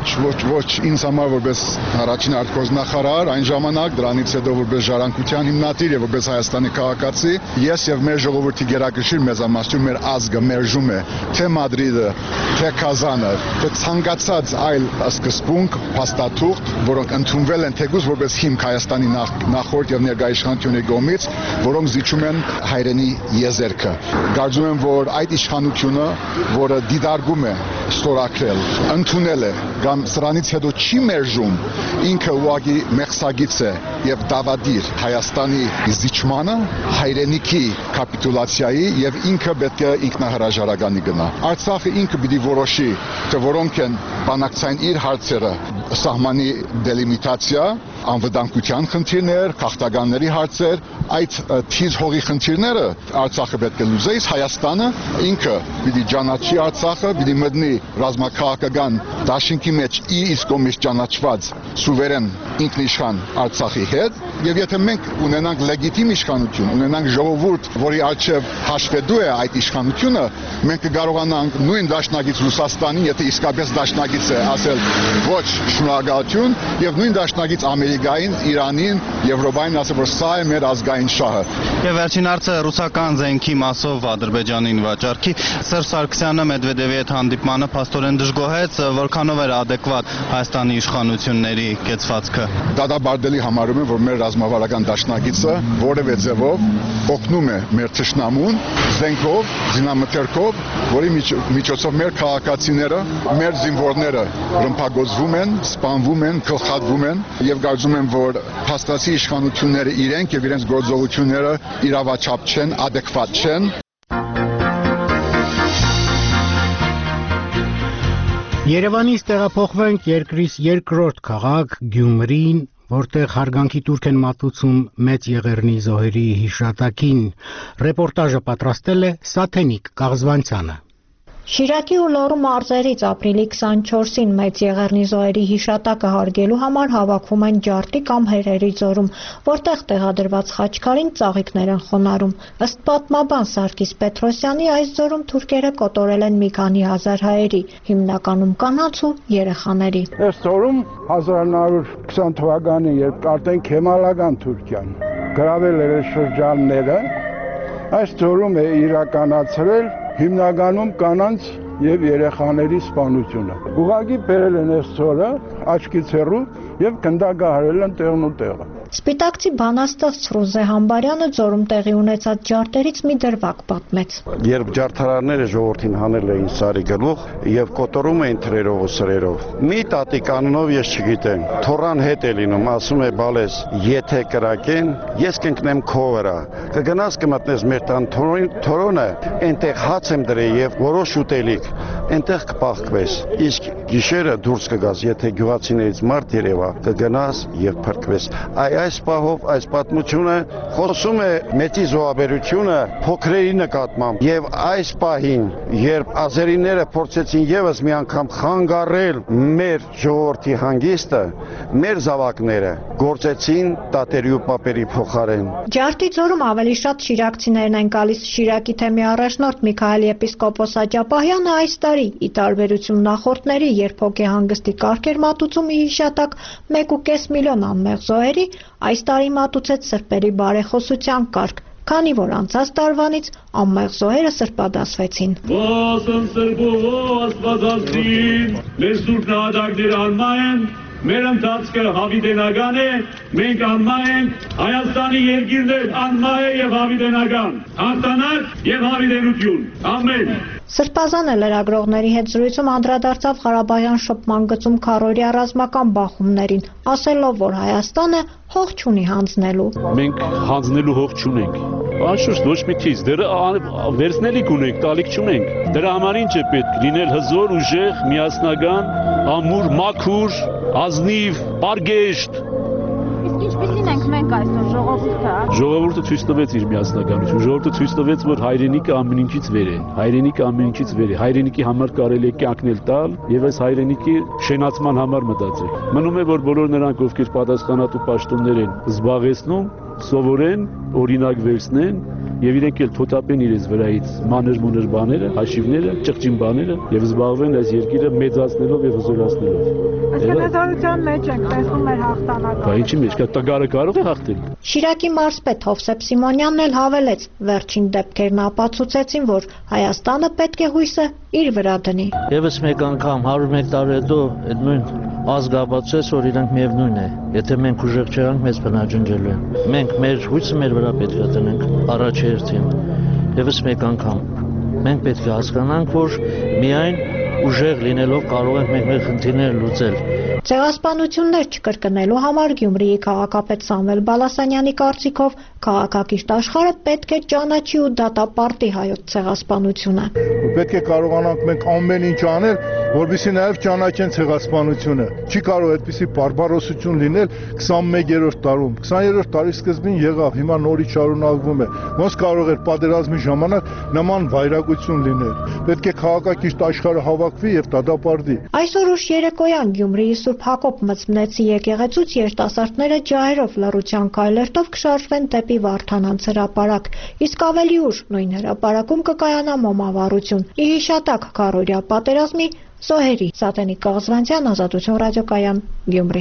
Ոչ, ինձ համար որպես առաջին արտգործնախարար, այն ժամանակ դրանից հետո որպես ժառանգության հիմնադիր եւ որպես Հայաստանի քաղաքացի, ես եւ մեր ժողովրդի գերակշիռ մեծամասնություն մեր ազգը մերժում է թե Մադրիդը, թե Կազանը, թե ցանկացած այլ սկզբունք, փաստաթուղթ, որոնք ընդունվել են թեկուզ որպես հիմք Հայաստանի նախորդ եւ ներկայ իշխանությունների կողմից, որոնք զիջում են հայրենի եզերքը։ Կարծում եմ, որ այդ իշխանությունը, որը դիտարկում է ստորագրել, ընդունել է կամ սրանից հետո չի մերժում, ինքը ուղղակի մեղսագից է եւ դավադիր Հայաստանի զիջմանը, հայրենիքի կապիտուլացիայի եւ ինքը պետք է ինքնահրաժարականի գնա։ Արցախը ինքը պիտի որոշի, թե որոնք են բանակցային իր հարցերը, սահմանի դելիմիտացիա, անվտանգության խնդիրներ, քաղաքականների հարցեր, այդ թիզ հողի խնդիրները Արցախը պետք է լուծի, Հայաստանը ինքը պիտի ճանաչի Արցախը, պիտի մտնի ռազմաքաղաքական դաշինքի մեջ իսկ կողմից ճանաչված սուվերեն ինքնիշխան Արցախի հետ, եւ եթե մենք ունենանք լեգիտիմ իշխանություն, ունենանք ժողովուրդ, որի առջև հաշվետու է այդ իշխանությունը, մենք կկարողանանք նույն դաշնակից Ռուսաստանին, եթե իսկապես դաշնակից է, ասել ոչ շնորհակալություն, եւ նույն դաշնակից Ամերիկային, Իրանին, Եվրոպային ասել, որ սա է մեր ազգային շահը։ Եվ վերջին հարցը ռուսական զենքի մասով Ադրբեջանին վաճառքի Սերժ Սարգսյանը Մեդվեդևի հետ հանդիպմանը փաստորեն դժգոհեց, որքանով էր ադեկվատ Հայաստանի իշխանությունների կեցվածքը։ Դատաբարդելի համարում եմ, որ մեր ռազմավարական դաշնակիցը որևէ ձևով օգնում է մեր թշնամուն զենքով, զինամթերքով, որի միջոցով մեր քաղաքացիները, մեր զինվորները ռմբակոծվում են, սպանվում են, գլխատվում են եւ կարծում եմ, որ փաստացի իշխանությունները իրենք եւ իրենց գործողությունները իրավաչափ չեն, ադեկվատ չեն։ Երևանից տեղափոխվենք երկրից երկրորդ քաղաք Գյումրին, որտեղ հարգանքի տուրք են մատուցում Մեծ Եղեռնի զոհերի հիշատակին։ Ռեպորտաժը պատրաստել է Սաթենիկ Կաղզվանցյանը։ Շիրակի ու Լոռու մարզերից ապրիլի 24-ին Մեծ Եղեռնի զոհերի հիշատակը հարգելու համար հավաքվում են Ջարդի կամ Հերերի ձորում, որտեղ տեղադրված խաչքարին ծաղիկներ են խոնարհում։ Ըստ պատմաբան Սարգիս Պետրոսյանի, այս ձորում թուրքերը կոտորել են մի քանի հազար հայերի, հիմնականում կանանց ու երեխաների։ Այս ձորում 1920 թվականին, երբ արդեն Քեմալական Թուրքիան գրավել էր շրջանները, այս ձորում է իրականացրել հիմնականում կանանց եւ երեխաների սպանությունը։ Ուղղակի բերել են այս ձորը աչքից հեռու եւ գնդակահարել են տեղն ու տեղը։ Սպիտակցի բանաստեղծ Ֆրուզե Համբարյանը ձորում տեղի ունեցած ջարդերից մի դրվագ պատմեց։ Երբ ջարդարարները ժողովրդին հանել էին Սարի գլուխ եւ կոտորում էին թրերով ու սրերով, մի տատիկ անունով ես չգիտեմ, թորան հետ է լինում, ասում է բալես, եթե կրակեն, ես կընկնեմ քո վրա, կգնաս կմտնես մեր տան թորոնը, այնտեղ հաց եմ դրել եւ որոշ ուտելիք, այնտեղ կպաղկվես, իսկ գիշերը դուրս կգաս, եթե գյուղացիներից մարդ երևա, կգնաս եւ փրկվես։ այս պահով այս պատմությունը խոսում է մեծի զոհաբերությունը փոքրերի նկատմամբ եւ այս պահին, երբ ազերիները փորձեցին եւս մի անգամ խանգարել մեր ժողովրդի հանգիստը, մեր զավակները գործեցին տատերի ու պապերի փոխարեն։ Ջարդի ձորում ավելի շատ շիրակցիներն են գալիս։ Շիրակի թեմի առաջնորդ Միքայել եպիսկոպոս Աջապահյանը այս տարի, ի տարբերություն նախորդների, երբ հոգեհանգստի կարգ էր մատուցում ի հիշատակ 1.5 միլիոն անմեղ զոհերի, այս տարի մատուցեց սրբերի բարեխոսության կարգ, քանի որ անցած տարվանից անմեղ զոհերը սրբադասվեցին։ Ոսն սրբո աստվածածին, մեր սուրբ նահատակները անմա են, մեր ընթացքը հավիտենական է, մենք անմա ենք, Հայաստանի երկիրն էլ անմա է եւ հավիտենական, հաղթանակ եւ հավիտենություն, ամեն։ Սրբազանը լրագրողների հետ զրույցում անդրադարձավ Ղարաբաղյան շփման գծում քառօրյա ռազմական բախումներին, ասելով, որ Հայաստանը հող չունի հանձնելու։ Մենք հանձնելու հող չունենք։ Անշուշտ ոչ մի քիչ, դեռ վերցնելիք ունենք, տալիք չունենք։ Դրա համար ինչ է պետք լինել հզոր, ուժեղ, միասնական, ամուր, մաքուր, ազնիվ, պարգեշտ։ Իսկ ինչպիսին ենք մենք այսօր ժողովուրդը։ Ժողովուրդը ցույց տվեց իր միասնականությունը, ժողովուրդը ցույց տվեց, որ հայրենիքը ամեն ինչից վեր է, հայրենիքը ամեն ինչից վեր է, հայրենիքի համար կարելի է կյանքնել տալ եւ այս հայրենիքի շենացման համար մտածել։ Մնում է, որ բոլոր նրանք, ովքեր պատասխանատու պաշտոններ են զբաղեցնում, սովորեն, օրինակ վերցնեն եւ իրենք էլ թոթափեն իրենց վրայից մանր-մունր բաները, հաշիվները, ճղճին բաները եւ զբաղվեն այս երկիրը մեծացնելով եւ հզորացնելով։ Այսինքն մեջ ենք տեսնում մեր հաղթանակը։ Բա ինչի մեջ, տագարը կարող է հաղթել։ Շիրակի մարզպետ Հովսեփ Սիմոնյանն էլ հավելեց, վերջին դեպքերն ապացուցեցին, որ Հայաստանը պետք է հույսը իր վրա դնի։ Եվս մեկ անգամ 101 տարի հետո այդ նույն ազգը ապացուցեց, որ իրանք միևնույն է։ Եթե մենք ուժեղ չեղանք, մեզ բնաջնջելու են։ Մենք մեր հույսը մեր վրա պետք է դնենք առաջ հերթին։ Եվս մեկ անգամ մենք պետք է հասկանանք, որ միայն ուժեղ լինելով կարող ենք մենք մեր խնդիրները լուծել։ Ցեղասպանություններ չկրկնելու համար Գյումրիի քաղաքապետ Սամվել Բալասանյանի կարծիքով քաղաքակիրթ աշխարհը պետք է ճանաչի ու դատապարտի հայոց ցեղասպանությունը։ Պետք է կարողանանք մենք ամեն ինչ անել, որովհետեւ նաև ճանաչեն ցեղասպանությունը։ Չի կարող այդպիսի բարբարոսություն լինել 21-րդ տարում։ 20-րդ տարի սկզբին եղավ, հիմա նորից շարունակվում է։ Ոնց կարող էր պատերազմի ժամանակ նման վայրագություն լինել։ Պետք է քաղաքակիրթ աշխարհը հավաքվի եւ դատապարտի։ Այսօր ուշ երեկոյան Գյումրիի Սուրբ Հակոբ Մծմնեցի եկեղեցուց երիտասարդները ջահերով լռության քայլերով կշարժվեն դեպի Վարդանանց հրապարակ, իսկ ավելի ուշ նույն հրապարակում կկայանա մոմավառություն՝ ի հիշատակ քառօրյա պատերազմի զոհերի։ Սատենիկ Կաղզվանցյան, Ազատություն ռադիոկայան, Գյումրի։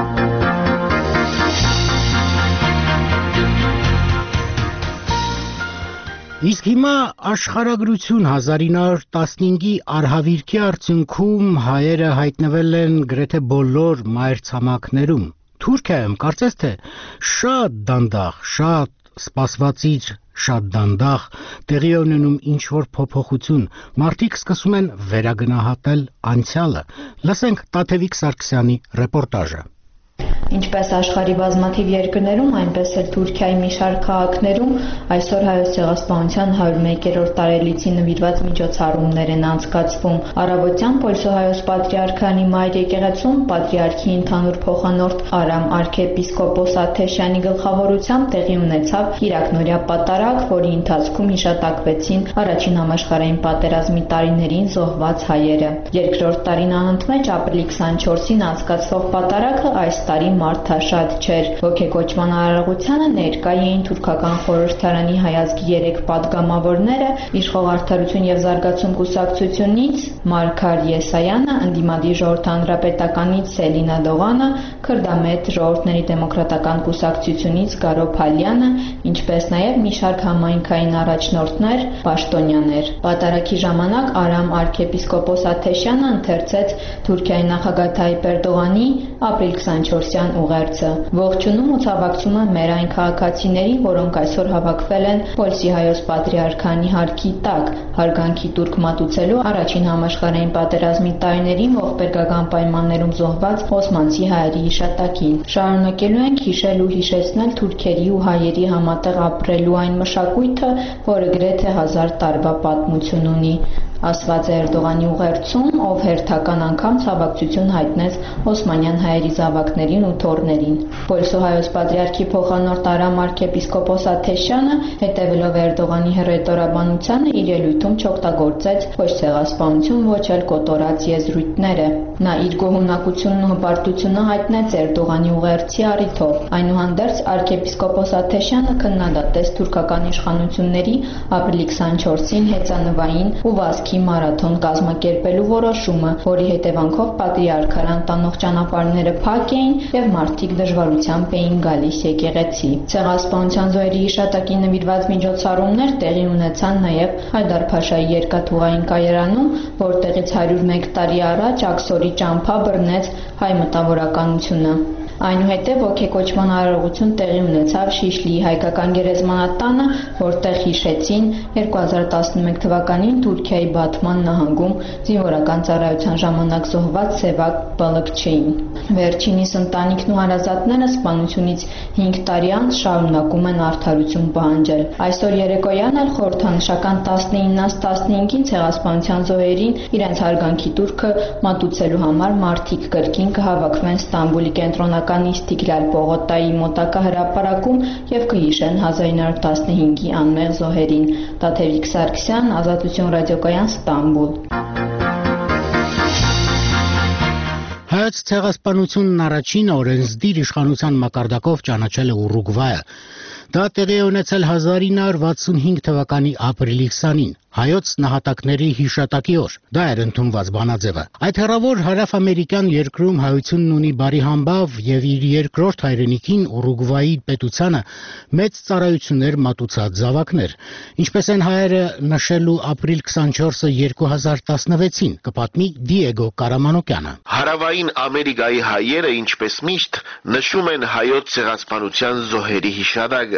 Իսկ հիմա աշխարհագրություն 1915-ի արհավիրքի արդյունքում հայերը հայտնվել են գրեթե բոլոր մայրցամաքներում։ Թուրքիայում կարծես թե շատ դանդաղ, շատ սպասվածիր, շատ դանդաղ տեղի ունենում ինչ-որ փոփոխություն, մարդիկ սկսում են վերագնահատել անցյալը։ Լսենք Տաթևիկ Սարգսյանի ռեպորտաժը։ Ինչպես աշխարհի բազմաթիվ երկրներում, այնպես էլ Թուրքիայի մի շարք քաղաքներում այսօր հայոց ցեղասպանության 101-րդ տարելիցին նվիրված միջոցառումներ են անցկացվում։ Առավոտյան Պոլսոհայոց Պատրիարքանի Մայր եկեղեցում Պատրիարքի ընդհանուր փոխանորդ Արամ arczepiskopos Աթեշյանի գլխավորությամբ տեղի ունեցավ իրաքնորյա պատարագ, որի ընթացքում հիշատակվեցին Առաջին համաշխարհային պատերազմի տարիներին զոհված հայերը։ Երկրորդ տարին անընդմեջ ապրիլի 24-ին անցկացվող պատարագը այս տարի մարդաշատ չէր։ Ոգեկոչման արարողությանը ներկա էին թուրքական խորհրդարանի հայազգի 3 падգամավորները, Իշխող արդարություն եւ զարգացում կուսակցությունից Մարգար Եսայանը, ընդդիմադիր ժողովրդ հանրապետականից Սելինա Դողանը, Քրդամետ ժողովրդների դեմոկրատական կուսակցությունից Գարո Փալյանը, ինչպես նաեւ մի շարք համայնքային առաջնորդներ, պաշտոնյաներ։ Պատարագի ժամանակ Արամ arczepiskopos Աթեշյանը ընթերցեց Թուրքիայի նախագահ Թայիպ Էրդողանի ապրիլ 24-յան ուղերձը։ Ողջունում ու ցավակցում եմ մեր այն քաղաքացիների, որոնք այսօր հավաքվել են Պոլսի հայոց պատրիարքանի հարկի տակ, հարգանքի տուրք մատուցելու Առաջին համաշխարհային պատերազմի տարիներին ողբերգական պայմաններում զոհված օսմանցի հայերի հիշատակին։ Շարունակելու ենք հիշել ու հիշեցնել թուրքերի ու հայերի համատեղ ապրելու այն մշակույթը, որը գրեթե 1000 տարվա պատմություն ունի։ ասված է Էրդողանի ուղերձում, ով հերթական անգամ ցավակցություն հայտնեց օսմանյան հայերի զավակներին ու թոռներին։ Պոլսո հայոց պատրիարքի փոխանորդ Արամ arczepiskopos Աթեշյանը, հետևելով Էրդողանի հռետորաբանությանը, իր ելույթում չօգտագործեց ոչ ցեղասպանություն, ոչ էլ կոտորած եզրույթները։ Նա իր գոհունակությունն ու հպարտությունը հայտնեց Էրդողանի ուղերձի առիթով։ Այնուհանդերձ arczepiskopos Աթեշյանը քննադատեց թուրքական իշխանությունների ապրիլի 24-ին հեծանվային ու վազքի մարաթոն կազմակերպելու որոշումը, որի հետևանքով պատրիարքարան տանող ճանապարհները փակ էին եւ մարդիկ դժվարությամբ էին գալիս եկեղեցի։ Ցեղասպանության զոհերի հիշատակի նվիրված միջոցառումներ տեղի ունեցան նաեւ Հայդար Փաշայի երկաթուղային կայարանում, որտեղից 101 տարի առաջ աքսորի ճամփա բռնեց հայ մտավորականությունը։ Այնուհետև ոգեկոչման արարողություն տեղի ունեցավ Շիշլիի հայկական գերեզմանատանը, որտեղ հիշեցին 2011 թվականին Թուրքիայի Բաթման նահանգում զինվորական ծառայության ժամանակ զոհված Սևակ Բալыкչեին։ Վերջինիս ընտանիքն ու հարազատները սպանությունից 5 տարի անց շարունակում են արդարություն պահանջել։ Այսօր երեկոյան էլ խորհրդանշական 19-ից 15-ին ցեղասպանության զոհերին իրենց հարգանքի տուրքը մատուցելու համար մարդիկ կրկին կհավաքվեն Ստամբուլի կենտրոնական Իստիգլալ պողոտայի մոտակա հրապարակում եւ կհիշեն 1915-ի անմեղ զոհերին։ Տաթևիկ Սարգսյան, Ազատություն ռադիոկայան, Ստամբուլ։ Հայոց ցեղասպանությունն առաջին օրենսդիր իշխանության մակարդակով ճանաչել է Ուրուգվայը։ Դա տեղի է ունեցել 1965 թվականի ապրիլի 20-ին, հայոց նահատակների հիշատակի օր։ Դա էր ընդունված բանաձևը։ Այդ հեռավոր հարավամերիկյան երկրում հայությունն ունի բարի համբավ եւ իր երկրորդ հայրենիքին Ուրուգվայի պետությանը մեծ ծառայություններ մատուցած զավակներ, ինչպես են հայերը նշելու ապրիլ 24-ը 2016-ին, կպատմի Դիեգո Կարամանոկյանը։ Հարավային Ամերիկայի հայերը, ինչպես միշտ, նշում են հայոց ցեղասպանության զոհերի հիշատակը։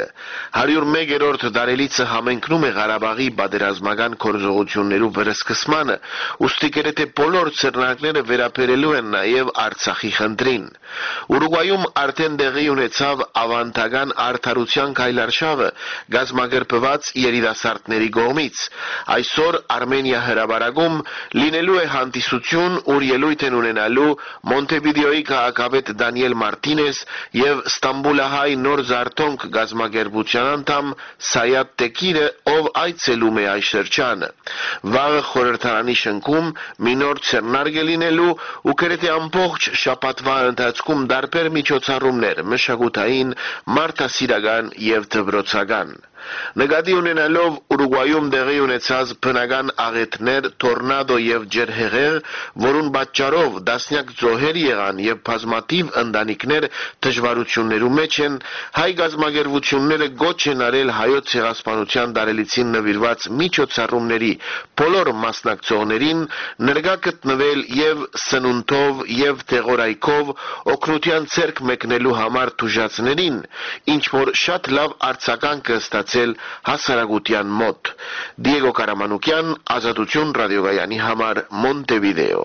101-րդ դարելիցը համընկնում է Ղարաբաղի պատերազմական գործողություններու վերսկսմանը, ուստի գրեթե բոլոր ցերնակները վերաբերելու են նաև Արցախի խնդրին։ Ուրուգվայում արդեն տեղի ունեցավ ավանդական արդարության քայլարշավը, գազམ་ագրբված երիտասարդների կողմից։ Այսօր Արմենիա հրապարակում լինելու է հանդիսություն, ուր ելույթ են ունենալու Մոնտեվիդեոյի քաղաքապետ Դանիել Մարտինես եւ Ստամբուլահայ նոր զարթոնք գազམ་ագրբության անդամ Սայադ Տեկիրը, ով այցելում է այս շրջանը։ Վաղը խորհրդարանի շենքում մի նոր ցերնարգ է լինելու ու գրեթե ամբողջ շաբաթվա ընթացքում դարբեր միջոցառումներ մշակութային, մարդասիրական եւ դպրոցական։ Նկատի ունենալով Ուրուգվայում տեղի ունեցած բնական աղետներ, տորնադո եւ ջրհեղեղ, որուն պատճառով դասնյակ զոհեր եղան եւ բազմաթիվ ընտանիքներ դժվարություններու մեջ են, հայ գազམ་ագրությունները գոչ են արել հայոց ցեղասպանության դարելիցին նվիրված միջոցառումների բոլոր մասնակցողներին ներկա գտնվել եւ սնունդով եւ տեղորայքով օգնության ցերկ մեկնելու համար թուժածներին, ինչ որ շատ լավ արձագանք ստացել հասարակության մոտ։ Դիեգո Կարամանոկյան, Ազատություն ռադիոկայանի համար, Մոնտեվիդեո։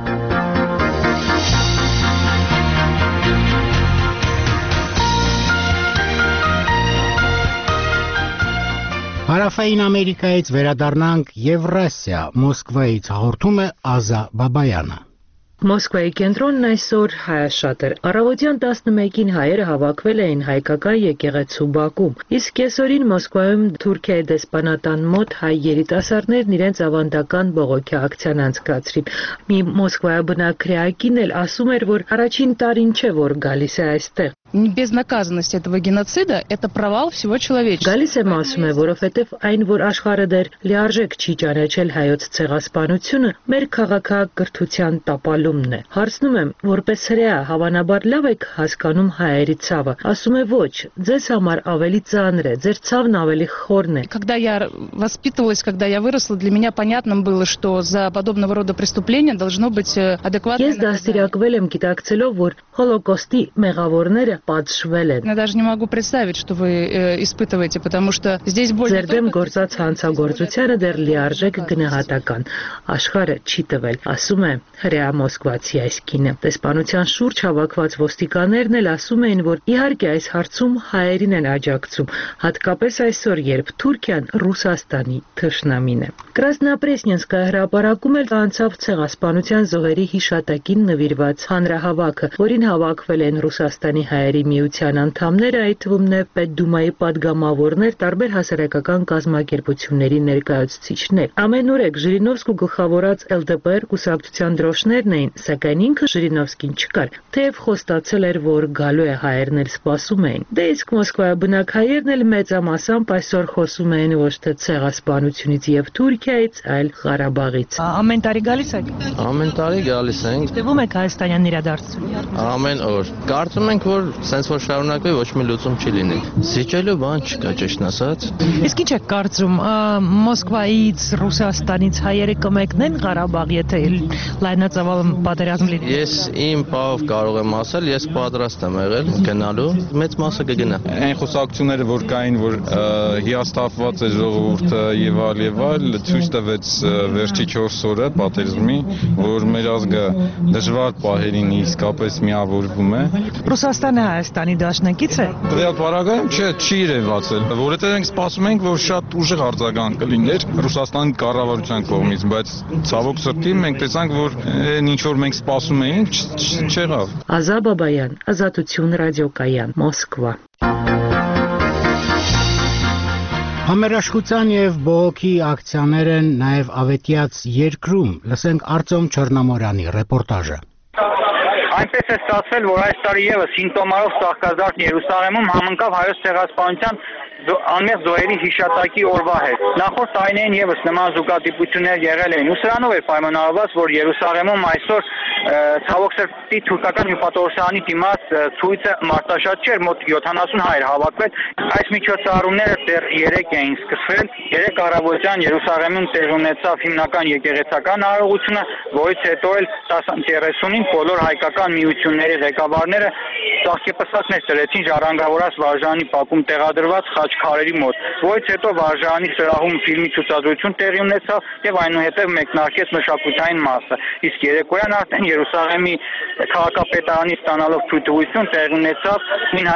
Հարավային Ամերիկայից վերադառնանք Եվրասիա, Մոսկվայից հաղորդում է Ազա Բաբայանը։ Մոսկվայի կենտրոնն այսօր հայաշատ էր։ Առավոտյան 11-ին հայերը հավաքվել էին հայկական եկեղեցու բակում, իսկ կեսօրին Մոսկվայում Թուրքիայի դեսպանատան մոտ հայ երիտասարդներն իրենց ավանդական բողոքի ակցիան անցկացրին։ Մի մոսկվայաբնակ քրեակին էլ ասում էր, որ առաջին տարին չէ, որ գալիս է այստեղ։ Безнаказанность этого геноцида – это провал всего человечества. Գալիս եմ ասում է, որովհետև այն, որ աշխարհը դեռ լիարժեք չի ճանաչել հայոց ցեղասպանությունը, մեր քաղաքակրթության տապալումն է։ Հարցնում եմ, որպես հրեա, հավանաբար լավ եք հասկանում հայերի ցավը։ Ասում է ոչ, ձեզ համար ավելի ծանր է, ձեր ցավն ավելի խորն է։ Когда я воспитывалась, когда я выросла, для меня понятным было, что за подобного рода преступления должно быть адекватное наказание. Ես դաստիարակվել եմ գիտակցելով, որ հոլոկոստի մեղավորները պատժվել են։ Я даже не могу представить, что вы испытываете, потому что здесь больше... Ձերդեմ գործած հանցագործությանը դեռ լիարժեք գնահատական աշխարհը չի տվել, ասում է հրեա մոսկվացի այս կինը։ Դեսպանության շուրջ հավաքված ոստիկաններն էլ ասում էին, որ իհարկե այս հարցում հայերին են աջակցում, հատկապես այսօր, երբ Թուրքիան Ռուսաստանի թշնամին է։ Կրասնապրեսնյանսկայ հրապարակում էլ անցավ ցեղասպանության զոհերի հիշատակին նվիրված հանրահավաքը, որին հավաքվել են Ռուսաստանի հայերի միության անդամներ, այդ թվում է Պետդումայի падգամավորներ, տարբեր հասարակական կազմակերպությունների ներկայացուցիչներ։ Ամենուրեք Ժիրինովսկու գլխավորած ԼԴՊ կուսակցության դրոշներն էին, սակայն ինքը Ժիրինովսկին չկար, թեև խոստացել էր, որ գալու է, հայերն էլ սպասում էին։ Դե իսկ Մոսկվայի բնակայերն էլ մեծամասամբ այսօր խոսում էին ոչ թե ցեղասպանությունից եւ Թուրքիայից, այլ Ղարաբաղից։ Ամեն տարի գալիս եք։ Ամեն տարի գալիս ենք։ Տևում եք հայաստանյան իրադարձությունների։ Ամեն օր։ Կարծում ենք, որ սենց որ շարունակվի, ոչ մի լուծում չի լինի։ Զիջելու բան չկա, ճիշտն ասած։ Իսկ ինչ եք կարծում, Մոսկվայից, Ռուսաստանից հայերը կմեկնեն Ղարաբաղ, եթե լայնածավալ պատերազմ լինի։ Ես իմ բավ կարող եմ ասել, ես պատրաստ եմ եղել գնալու, մեծ մասը կգնա։ Այն խոսակցությունները, որ կային, որ հիասթափված է ժողովուրդը եւ այլ, ցույց տվեց վերջի 4 օրը պատերազմի, որ մեր ազգը դժվար պահերին իսկապես միավորվում է։ Ռուսաստանը Հայաստանի դաշնակից է։ Տվյալ պարագայում չի երևացել, որովհետեւ մենք սպասում ենք, որ շատ ուժեղ արձագանք կլիներ Ռուսաստանի կառավարության կողմից, բայց ցավոք սրտի մենք տեսանք, որ ինչ որ մենք սպասում էինք, չեղավ։ Ազա Բաբայան, Ազատություն ռադիոկայան, Մոսկվա։ Համերաշխության եւ բողոքի ակցիաներ են նաեւ ավետյաց երկրում, լսենք Արտյոմ Չեռնամորյանի ռեպորտաժը։ Այնպես է ստացվել, որ այս տարի եւս սիմպտոմարով Սահկազարդ Երուսաղեմում համընկավ հայոց ցեղասպանության անմեղ զոհերի հիշատակի օրվա հետ։ Նախորդ տարիներին եւս նման զուգադիպություններ եղել էին։ Ու սրանով էր պայմանավորված, որ Երուսաղեմում այսօր ցավոք սրտի թուրքական հյուպատոսանի դիմաց ցույցը մարտաշատ չէր, մոտ 70 հայր հավաքվել։ Այս միջոցառումները դեռ 3 էին սկսվել։ 3 առավոտյան Երուսաղեմում տեղի ունեցավ հիմնական եկեղեցական արարողությունը, որից հետո էլ 10:30-ին բոլոր հայկական միությունների ղեկավարները ծաղկեպսակներ տրեցին ժառանգավորած վարժանի բակում տեղադրված խաչքարերի մոտ, որից հետո վարժանի սրահում ֆիլմի ցուցադրություն տեղի ունեցավ եւ այնուհետեւ մեկնարկեց մշակութային մասը։ Իսկ երեկոյան արդեն Երուսաղեմի քաղաքապետարանի ստանալով թույլտվություն տեղի ունեցավ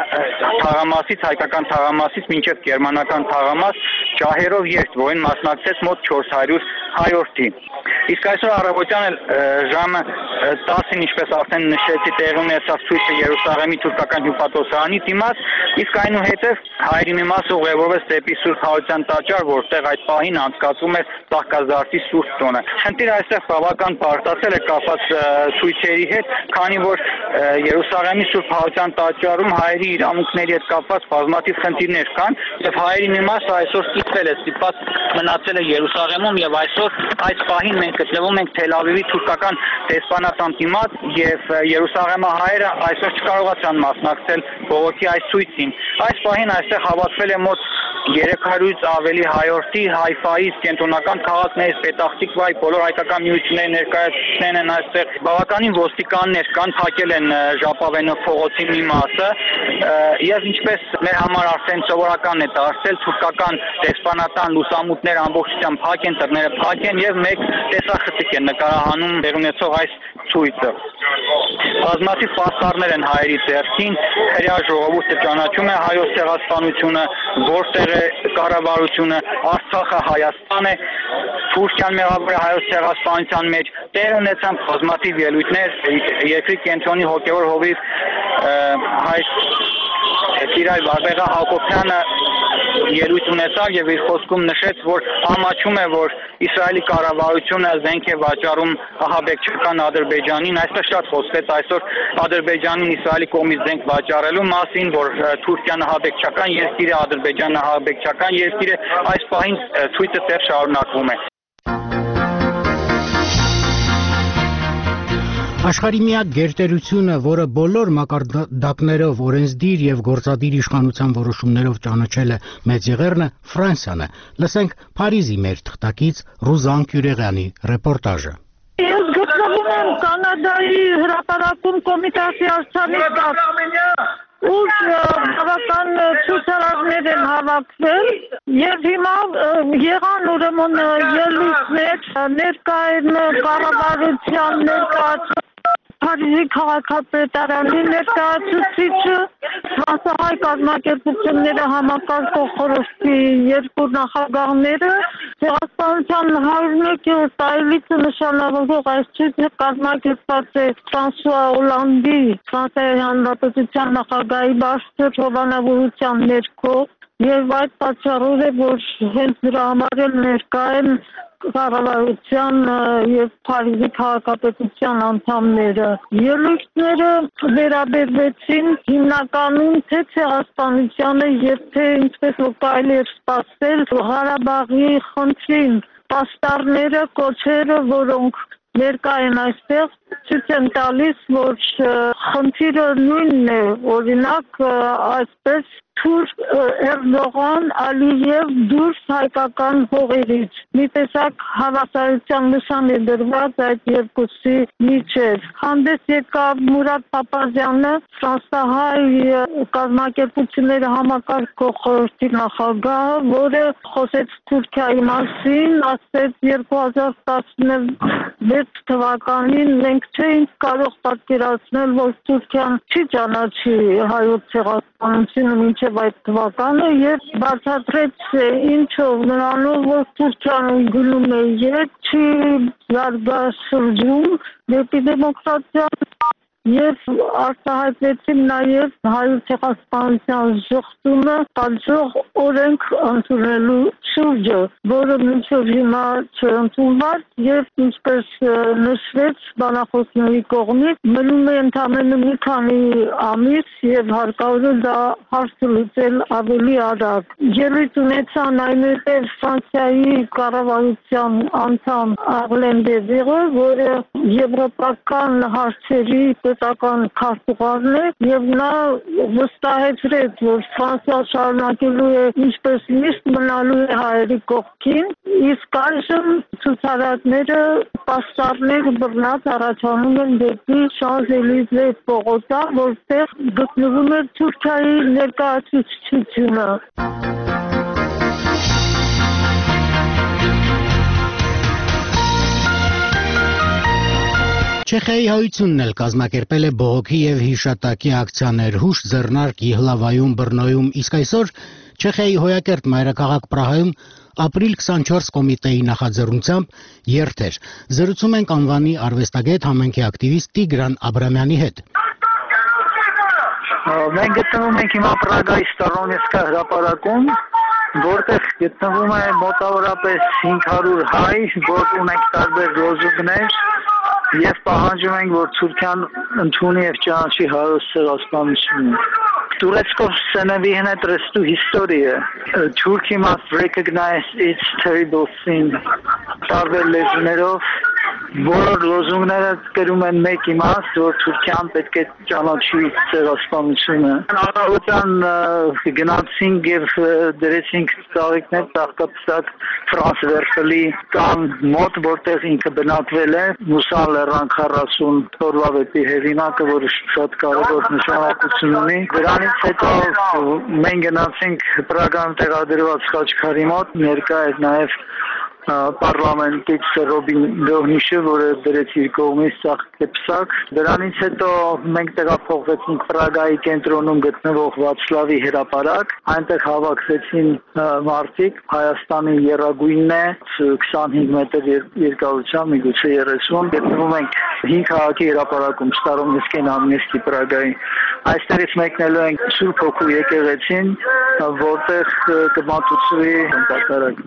թաղամասից, հայկական թաղամասից մինչև գերմանական թաղամաս ջահերով երթ, որին մասնակցեց մոտ 400 հայորդի։ Իսկ այսօր առավոտյան էլ ժամը 10-ին, ինչպես արդեն նշեցի, տեղի ունեցավ ցույցը Երուսաղեմի թուրքական հյուպատոսարանի դիմաց, իսկ այնուհետև հայերի մի մասը ուղևորվեց դեպի Սուրբ Հարության տաճար, որտեղ այդ պահին անցկացվում էր Սահկազարդի սուրբ տոնը։ Խնդիրը այստեղ բավական բարձրացել է կապված ցույցերի հետ, քանի որ Երուսաղեմի Սուրբ Հարության տաճարում հայերի իրավունքների հետ կապված բազմաթիվ խնդիրներ կան, եւ հայերի մի մասը այսօր ստիպված մնացել է Երուսաղեմում եւ այսօր այս պահին մենք գտնվում ենք Թել Ավիվի թուրքական դեսպանատան դիմաց եւ Երուսաղեմահայերը այսօր չկարողացան մասնակցել բողոքի այս ցույցին։ Այս պահին այստեղ հավաքվել է մոտ 300-ից ավելի հայորդի Հայֆայից, կենտրոնական քաղաքներից, Պետախտիկվայի բոլոր հայկական միությունների ներկայացուցիչներն են այստեղ։ Բավականին ոստիկաններ կան, փակել են Ժապավենով փողոցի մի մասը եւ ինչպես մեր համար արդեն սովորական է դարձել, թուրքական դեսպանատան լուսամուտները ամբողջությամբ փակ են, դռները փակ են եւ մեկ տեսախցիկ են նկարահանում դեր ունեցող այս ցույցը։ Բազմաթիվ պաստառներ են հայերի ձեռքին, հրեա ժողովուրդը ճանաչում է հայոց ցեղասպանությունը, որտեղ է կառավարությունը, Արցախը Հայաստան է, Թուրքիան մեղավոր է հայոց ցեղասպանության մեջ, տեղ ունեցան բազմաթիվ ելույթներ, երկրի կենտրոնի հոգևոր հովիվ հայ Տիրայ Բաբեղա Հակոբյանը ելույթ ունեցավ եւ իր խոսքում նշեց, որ ամաչում է, որ Իսրայելի կառավարությունը զենք է վաճառում ահաբեկչական Ադրբեջանին, այստեղ շատ խոսվեց այսօր Ադրբեջանին Իսրայելի կողմից զենք վաճառելու մասին, որ Թուրքիան ահաբեկչական երկիր է, Ադրբեջանը ահաբեկչական երկիր է, այս պահին ցույցը դեռ շարունակվում է։ Աշխարհի միակ գերտերությունը, որը բոլոր մակարդակներով օրենսդիր եւ գործադիր իշխանության որոշումներով ճանաչել է Մեծեղեռնը, Ֆրանսիան է։ Լսենք Փարիզի մեր թղթակից Ռուզան Կյուրեղյանի ռեպորտաժը։ Ես գտնվում եմ Կանադայի հրապարակում Կոմիտասի արձանի տակ։ ուր բավական ցուցարարներ են հավաքվել եւ հիմա եղան ուրեմն ելույթներ ներկայ կառավարության ներկայացուցիչ Փարիզի քաղաքապետարանի ներկայացուցիչը ֆրանսահայ կազմակերպությունները համակարգող խորհրդի երկու նախագահները ցեղասպանության 101-րդ տարելիցը նշանավորող այս ցույցը կազմակերպված է Ֆրանսուଆ Օլանդի Ֆրանսիայի Հանրապետության նախագահի բարձր հովանավորության ներքո եւ այդ պատճառով է որ հենց դրա համար էլ ներկա են կառավարության եւ Փարիզի քաղաքապետության անդամները ելույթները վերաբերվեցին հիմնականում թե ցեղասպանությանը եւ թե ինչպես որ կարելի է սպասել Ղարաբաղի խնդրին պաստառները կոչերը որոնք ներկա են այստեղ ցույց են տալիս որ խնդիրը նույնն է օրինակ այսպես Թուր Էրդողան Ալիև դուրս հայկական հողերից մի տեսակ հավասարության նշան է դրված այդ երկուսի միջև հանդես եկավ Մուրադ Փափազյանը ֆրանսահայ կազմակերպությունները համակարգող խորհրդի նախագահը որը խոսեց Թուրքիայի մասին ասեց 2016 թվականին մենք չէինք կարող պատկերացնել որ Թուրքիան չի ճանաչի հայոց ցեղասպանությունը մինչև այդ թվականը եւ բացատրեց ինչով նրանով որ Թուրքիան գնում է ետ չի զարգացում դեպի դեմոկրատիա եւ արտահայտվեցին նաեւ հայոց ցեղասպանության զղջումը պատժող օրենք ընդունելու շուրջը որը մինչև հիմա չընդունված եւ ինչպես նշվեց բանախոսների կողմից մնում է ընդամենը մի քանի ամիս եւ հարկավոր է դա հարցը լուծել ավելի արագ ելույթ ունեցան այնուհետեւ Ֆրանսիայի կառավարության անդամ Աղլեն Դեզիրը որը եվրոպական հարցերի պետական քարտուղարն է եւ նա վստահեցրեց որ Ֆրանսիա շարունակելու է ինչպես միշտ մնալու է հայերի կողքին իսկ այժմ ցուցարարները պաստառներ բռնած առաջանում են դեպի Շանզելիզե փողոցը որտեղ գտնվում է Թուրքիայի ներկայացուցչությունը Չեխիայի հայությունն էլ կազմակերպել է բողոքի եւ հիշատակի ակցիաներ հուշ ձեռնարկ Իհլավայում Բռնոյում իսկ այսօր Չեխիայի հոյակերտ մայրաքաղաք Պրահայում ապրիլ 24 կոմիտեի նախաձեռնությամբ երթեր զրուցում ենք անվանի արվեստագետ համայնքի ակտիվիստ Տիգրան Աբրամյանի հետ Մենք գտնվում ենք հիմա Պրագայի Ստարոնեցկա հրապարակում որտեղ գտնվում է մոտավորապես 500 հայ որ ունենք տարբեր լոզունգներ Եվ պահանջում ենք, որ Թուրքիան ընդունի եւ ճանաչի հայոց ցեղասպանությունը։ Турецков сыновьяна тресту история. Turkey must recognize its terrible sin. Տարբեր լեզուներով բոլոր լոզունգները կրում են մեկ իմաստ, որ Թուրքիան պետք է ճանաչի ցեղասպանությունը։ Անհավատան գնացինք եւ դրեցինք ծաղիկներ տախտապսակ Ֆրանս վերսելի կան մոտ, որտեղ ինքը բնակվել է, Մուսա Լեռան 40 օրվա վեպի հեղինակը, որը շատ կարևոր նշանակություն ունի։ Դրանից հետո մենք գնացինք Պրագան տեղադրված խաչքարի մոտ, ներկա էր նաեւ Parlamentic Robin Դողնիշը, որը դրեց իր կողմից ծաղկեպսակ։ Դրանից հետո մենք տեղափոխվեցինք Պրագայի կենտրոնում գտնվող Վացլավի հրապարակ։ Այնտեղ հավաքվեցին մարդիկ, Հայաստանի եռագույնն է 25 մետր երկարությամբ, միգուցե 30։ Գտնվում ենք 5 քաղաքի հրապարակում, Ստարոմեսկեն ամնեստի Պրագայի։ Այստեղից մեկնելու ենք Սուրբ Հոգու եկեղեցին, որտեղ կմատուցվի ընթացարակ։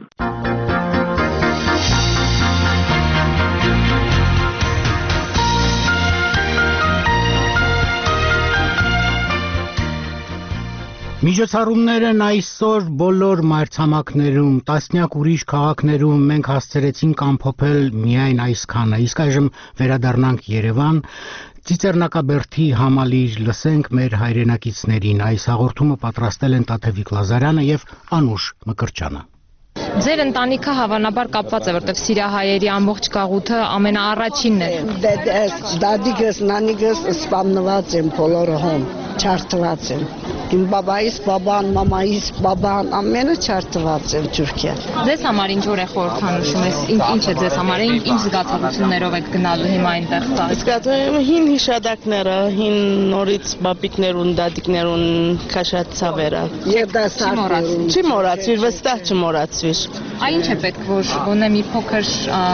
Միջոցառումներն այսօր բոլոր մայրցամաքներում, տասնյակ ուրիշ քաղաքներում մենք հասցրեցինք ամփոփել միայն այսքանը։ Իսկ այժմ վերադառնանք Երևան, Ծիծեռնակաբերդի համալիր լսենք մեր հայրենակիցներին։ Այս հաղորդումը պատրաստել են Տաթևիկ Լազարյանը եւ Անուշ Մկրտչյանը։ Ձեր ընտանիքը հավանաբար կապված է, որտեղ սիրահայերի ամբողջ գաղութը ամենաառաջինն է։ Դադիգս, նանիգս սպանված են բոլորը հոմ։ չարթված են։ Իմ բաբայիս բաբան, մամայիս բաբան, ամենը չարթված են Թուրքիա։ Ձեզ համար ինչ օր է խորհրդանշում ես, ինչ է ձեզ համար, ինչ զգացողություններով եք գնալու հիմա այնտեղ տալ։ Զգացողությունը հին հիշադակները, հին նորից բաբիկներուն, դադիկներուն քաշած ցավերը։ Եվ դա չի մոռացվիր, վստահ չմոռացվիր։ Այ ինչ է պետք, որ գոնե մի փոքր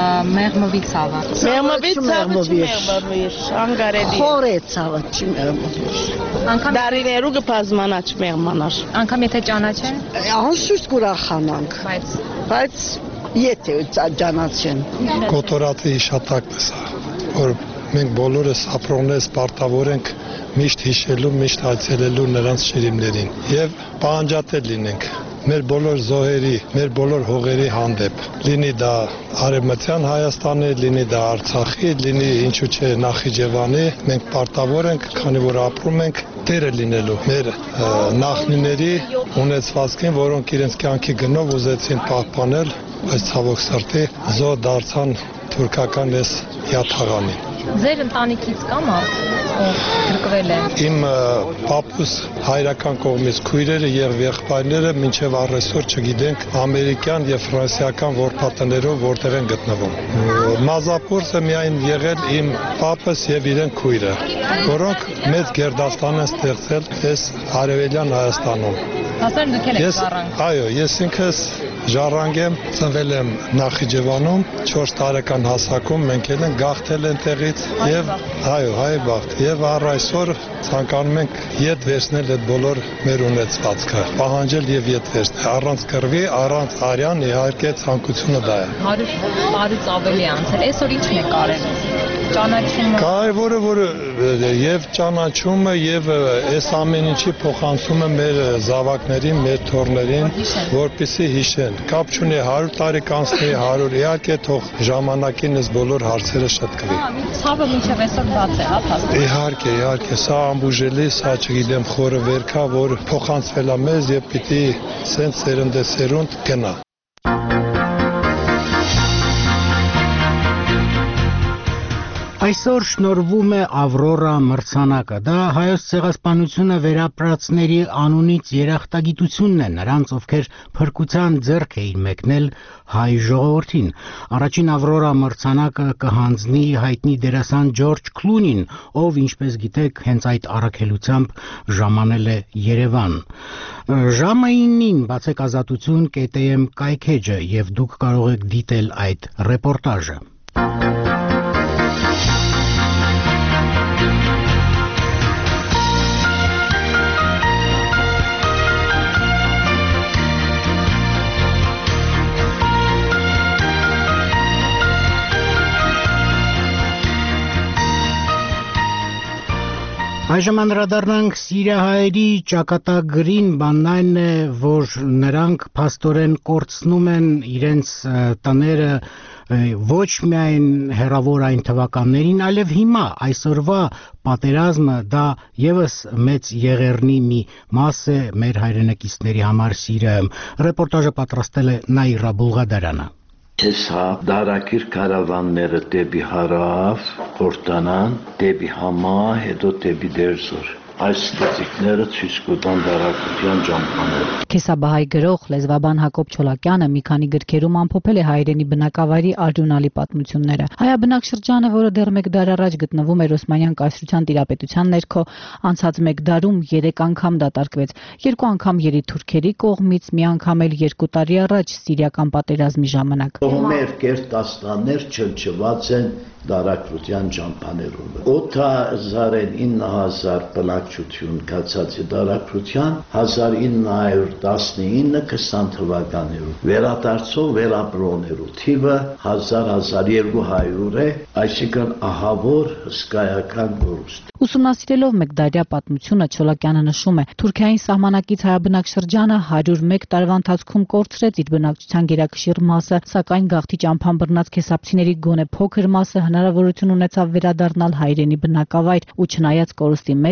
մեղմվի ցավը։ Մեղմվի ցավը չմեղմվի, անգարելի։ Խորե ցավը չմեղմվի։ Անկամ դարիներու կբազմանա չմեղմանար։ Անկամ եթե ճանաչեն։ Անշուշտ կուրախանանք։ Բայց եթե ճանաչեն։ Կոտորածի հիշատակն է սա, որ մենք բոլորս ապրողներս պարտավոր ենք միշտ հիշելու, միշտ այցելելու նրանց շիրիմներին եւ պահանջատել լինենք մեր բոլոր զոհերի, մեր բոլոր հողերի հանդեպ։ Լինի դա Արևմտյան Հայաստանի, լինի դա Արցախի, լինի ինչու՞ չէ Նախիջևանի, մենք պարտավոր ենք, քանի որ ապրում ենք տերը լինելու մեր նախնիների ունեցվածքին, որոնք իրենց կյանքի գնով ուզեցին պահպանել, բայց ցավոք սրտի զոհ դարձան թուրքական այս յաթաղանին։ Ձեր ընտանիքից կա մարդ, ով գրկվել է։ Իմ պապուս հայրական կողմից քույրերը եւ եղբայրները մինչեւ առեսօր չգիտենք ամերիկյան եւ ֆրանսիական որբատներով որտեղ են գտնվում։ Մազապուրսը միայն եղել իմ պապս եւ իրեն քույրը, որոնք մեծ գերդաստան են ստեղծել այս արևելյան Հայաստանում։ Հասար դուք եք ժառանգ։ Այո, ես ինքս ժառանգ եմ, ծնվել եմ Նախիջևանում, 4 տարեկան հասակում մենք էլ ենք գաղթել այնտեղից եւ այո, հայ բախտ եւ առ այսօր ցանկանում ենք ետ վերցնել այդ բոլոր մեր ունեցվածքը, պահանջել եւ ետ վերցնել առանց կռվի, առանց արյան, իհարկե ցանկությունը դա է։ 100 տարուց ավելի անցել, այսօր ի՞նչն է կարևոր։ Ճանաչումը։ Կարևորը որ եւ ճանաչումը եւ այս ամեն ինչի փոխանցումը մեր զավակներին, մեր թորներին, որպեսզի հիշեն։ Կապ չունի 100 տարի կանցնի, 100, իհարկե թող ժամանակին այս բոլոր հարցերը շտկվի։ Ցավը մինչև այսօր բաց է, հա, փաստորեն։ Իհարկե, սա անբուժելի, սա չգիտեմ խորը վերքա, որ փոխանցվել է մեզ եւ պիտի սենց սերնդեսերունդ գնա։ Այսօր շնորհվում է Ավրորա մրցանակը։ Դա հայոց ցեղասպանությունը վերապրածների անունից երախտագիտությունն է նրանց, ովքեր փրկության ձեռք էին մեկնել հայ ժողովրդին։ Առաջին Ավրորա մրցանակը կհանձնի հայտնի դերասան Ջորջ Քլունին, ով, ինչպես գիտեք, հենց այդ առաքելությամբ ժամանել է Երևան։ Ժամը 9-ին բացեք Ազատություն.am կայքեջը եւ դուք կարող եք դիտել այդ ռեպորտաժը։ Այժմ անդրադառնանք սիրիահայերի ճակատագրին, բանն այն է, որ նրանք փաստորեն կորցնում են իրենց տները ոչ միայն հեռավոր այն թվականներին, այլև հիմա այսօրվա պատերազմը դա եւս մեծ եղեռնի մի մաս է մեր հայրենակիցների համար Սիրիայում։ Ռեպորտաժը պատրաստել է Նաիրա Բուլղադարյանը։ Հեսա դարակիր կարավանները դեպի հարավ, խորտանան, դեպի համա, հետո դեպի դերձոր։ Այս ստացիկները ցույց կտան դարակության ճամփաները։ Քեսաբահայ գրող լեզվաբան Հակոբ Չոլակյանը մի քանի գրքերում ամփոփել է հայերենի բնակավայրի արյունալի պատմությունները։ Հայաբնակ շրջանը, որը դեռ մեկ դար առաջ գտնվում էր Օսմանյան կայսրության տիրապետության ներքո, անցած մեկ դարում 3 անգամ դատարկվեց, 2 անգամ երի թուրքերի կողմից, մի անգամ էլ 2 տարի առաջ սիրիական պատերազմի ժամանակ։ Մեր կերտաստաններ չլչված են դարակրության ճամփաներով։ 8000-ին 9000 բնակչություն կացած է դարակրության 1919-20 թվականներում վերադարձող վերապրողներու թիվը 1000-1200 է, այսինքն ահավոր հսկայական կորուստ։ Ուսումնասիրելով մեկդարյա պատմությունը Չոլակյանը նշում է, Թուրքիային սահմանակից հայաբնակ շրջանը 101 տարվա ընթացքում կորցրեց իր բնակչության գերակշիռ մասը, սակայն գաղթի ճամփան բռնած քեսապցիների գոնե փոքր մասը հնարավորություն ունեցավ վերադառնալ հայրենի բնակավայր ու չնայած կորուստի մեծ ցավին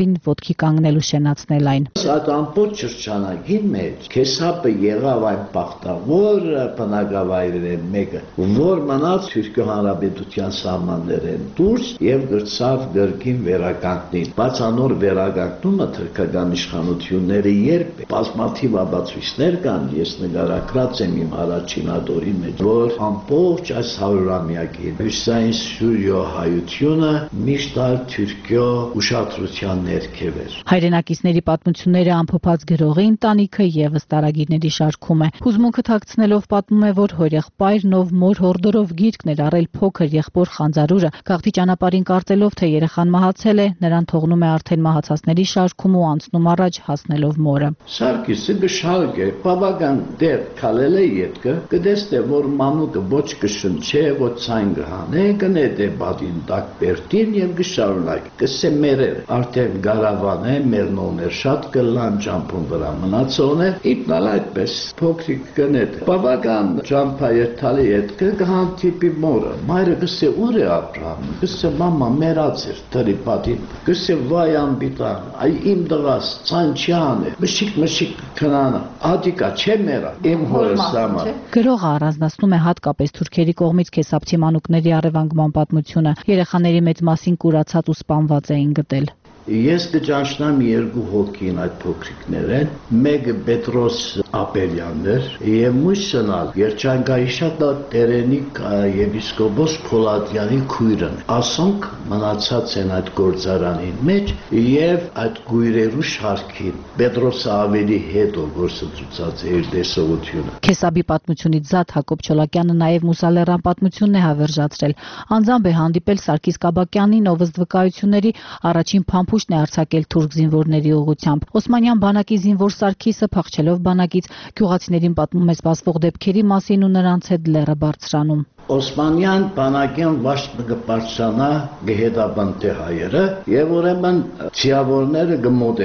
Գավառին ոտքի կանգնել ու շենացնել այն։ Այդ ամբողջ շրջանագին մեջ քեսապը եղավ այն բախտավոր բնակավայրերեն մեկը, որ մնաց Թուրքիո Հանրապետության սահմաններեն դուրս եւ գրծավ գրքին վերականգնին։ Բայց անոր վերականգնումը թուրքական իշխանությունները երբ բազմաթիվ ապացույցներ կան, ես նկարագրած եմ իմ առաջին ադորի մեջ, որ ամբողջ այս 100-ամյակին հյուսային Սուրիո հայությունը միշտ այլ Թուրքիո ուշադրության ներքև էր։ Հայրենակիցների պատմությունները ամփոփած գրողի ընտանիքը եւս տարագիրների շարքում է։ Հուզմունքը թաքցնելով պատմում է, որ հորեղբայրն ով մոր հորդորով գիրք ներառել փոքր եղբոր Խանձարուրը, գաղթի ճանապարհին կարծելով, թե երեխան մահացել է, նրան թողնում է արդեն մահացածների շարքում ու անցնում առաջ հասնելով մորը։ Սարգիսը գշալգ է, բավական դեր քալել է ետքը, կդեստե որ մամուկը ոչ կշնչե, ոչ ցայն գհանե, կնետե բադին տակ բերտին եւ գշարունակ։ Կսե մերեր, արդեն գարավան է, մերնոներ շատ կլան ճամփուն վրա մնացողներ, իտնալ այդպես փոքրիկ կնետե։ Բավական ճամփա երթալի ետքը կհանդիպի մորը, մայրը կսե ուր է ապրում, կսե մամա մերած էր դրի բադին, կսե վայ անբիտան, այ իմ դղաս ցանչյան է, մշիկ քնանա, ադիկա չէ մերա, իմ հորս համար։ Գրողը առանձնացնում է հատկապես թուրքերի կողմից քեսապցի մանուկների առևանգման պատմությունը։ Երեխաների մեծ մասին կուրացած ու սպանված էին գտել։ Ես կճանչնամ երկու հոգին այդ փոքրիկներեն, մեկը Պետրոս Ապելյանն էր եւ մյուսնալ Երջանկայիշատա Տերենիկ եպիսկոպոս Փոլադյանի քույրն։ Ասոնք մնացած են այդ գործարանին մեջ եւ այդ քույրերու շարքին Պետրոսը ավելի հետո գործածած է իր տեսողությունը։ Քեսաբի պատմությունից զատ Հակոբ Չոլակյանը նաեւ Մուսալերան պատմությունն է հավերժացրել։ Անձամբ է հանդիպել Սարգիս Կաբակյանին, ով ըստ վկայությունների առաջին փամփուշտն է արձակել թուրք զինվորների ուղղությամբ։ Օսմանյան բանակի զինվոր Սարգիսը փախչելով բանակից գյուղացիներին պատմում է սպասվող դեպքերի մասին ու նրանց հետ լեռը բարձրանում։ Օսմանյան բանակին վաշտը կպարծանա գեհետաբանտե հայերը եւ ուրեմն ցիավորները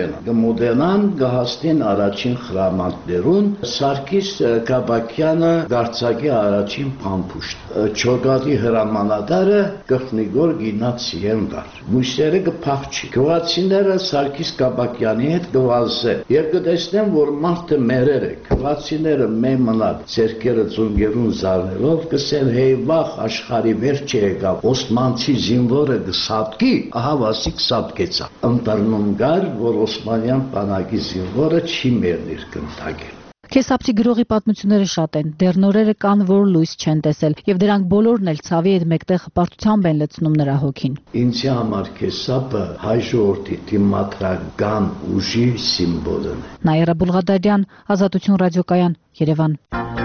գմոդենան գահստին առաջին խրամատներուն Սարգիս Կաբակյանը գարցակի առաջին փամփուշտ չոգատի հրամանատարը գխնիգոր գինաց ենդար մույսերը կփախչի գյուղացիները Սարգիս Կաբակյանի հետ գվազե եւ կտեսնեն որ մարդը մերեր է գյուղացիները մեմնալ ցերկերը ծունգերուն զարնելով կսեն վախ աշխարի վերջը եկավ օսմանցի զինվորը գսատկի ահա վասիկ սատկեցա ընտրնում գար որ օսմանյան բանակի զինվորը չի մերնիր կնտագել։ Քեսապցի գրողի պատմությունները շատ են, դեռ նորերը կան, որ լույս չեն տեսել, եւ դրանք բոլորն էլ ցավի հետ մեկտեղ հպարտությամբ են լցնում նրա հոգին։ Ինձ համար քեսապը հայ ժողովրդի դիմադրական ուժի սիմվոլն է։ Նաիրա Բուլղադարյան, Ազատություն ռադիոկայան, Երևան։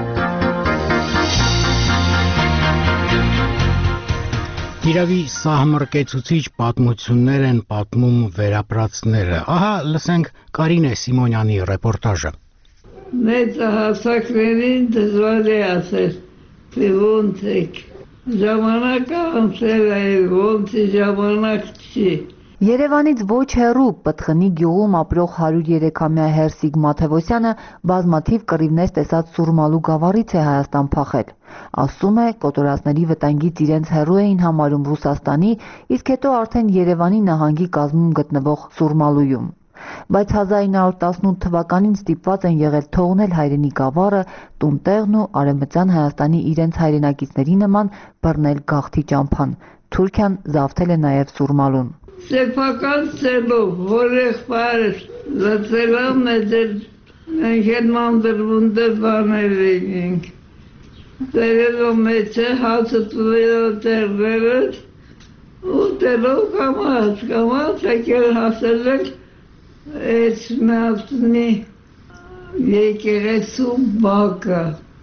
Իրավի սահմռկեցուցիչ պատմություններ են պատմում վերապրածները։ Ահա լսենք Կարինե Սիմոնյանի ռեպորտաժը։ Մեծահասակներին դժվար է ասել, թե ոնց եք։ Ժամանակը անցել է, ոնց ժամանակ չի։ Երևանից ոչ հեռու Պտղնի գյուղում ապրող 103-ամյա Հերսիկ Մաթևոսյանը բազմաթիվ կռիվներ տեսած Սուրմալու գավառից է Հայաստան փախել։ Ասում է, կոտորածների վտանգից իրենց հեռու էին համարում Ռուսաստանի, իսկ հետո արդեն Երևանի նահանգի կազմում գտնվող Սուրմալույում։ Բայց 1918 թվականին ստիպված են եղել թողնել հայրենի գավառը, տունտեղն ու արևմտյան Հայաստանի իրենց հայրենակիցների նման բռնել գաղթի ճամփան։ Թուրքիան զավթել է նաև Սուրմալուն։ Սեփական ծելով, որ եղբայրս լծելով մեծեր մենք հետ մանդրվունդը բաներ էինք։ Դերելով մեծը հացը տվելով տեղերըց ու տելով կամաց եկել հասել ենք էց մավտնի եկեղեցու բակը։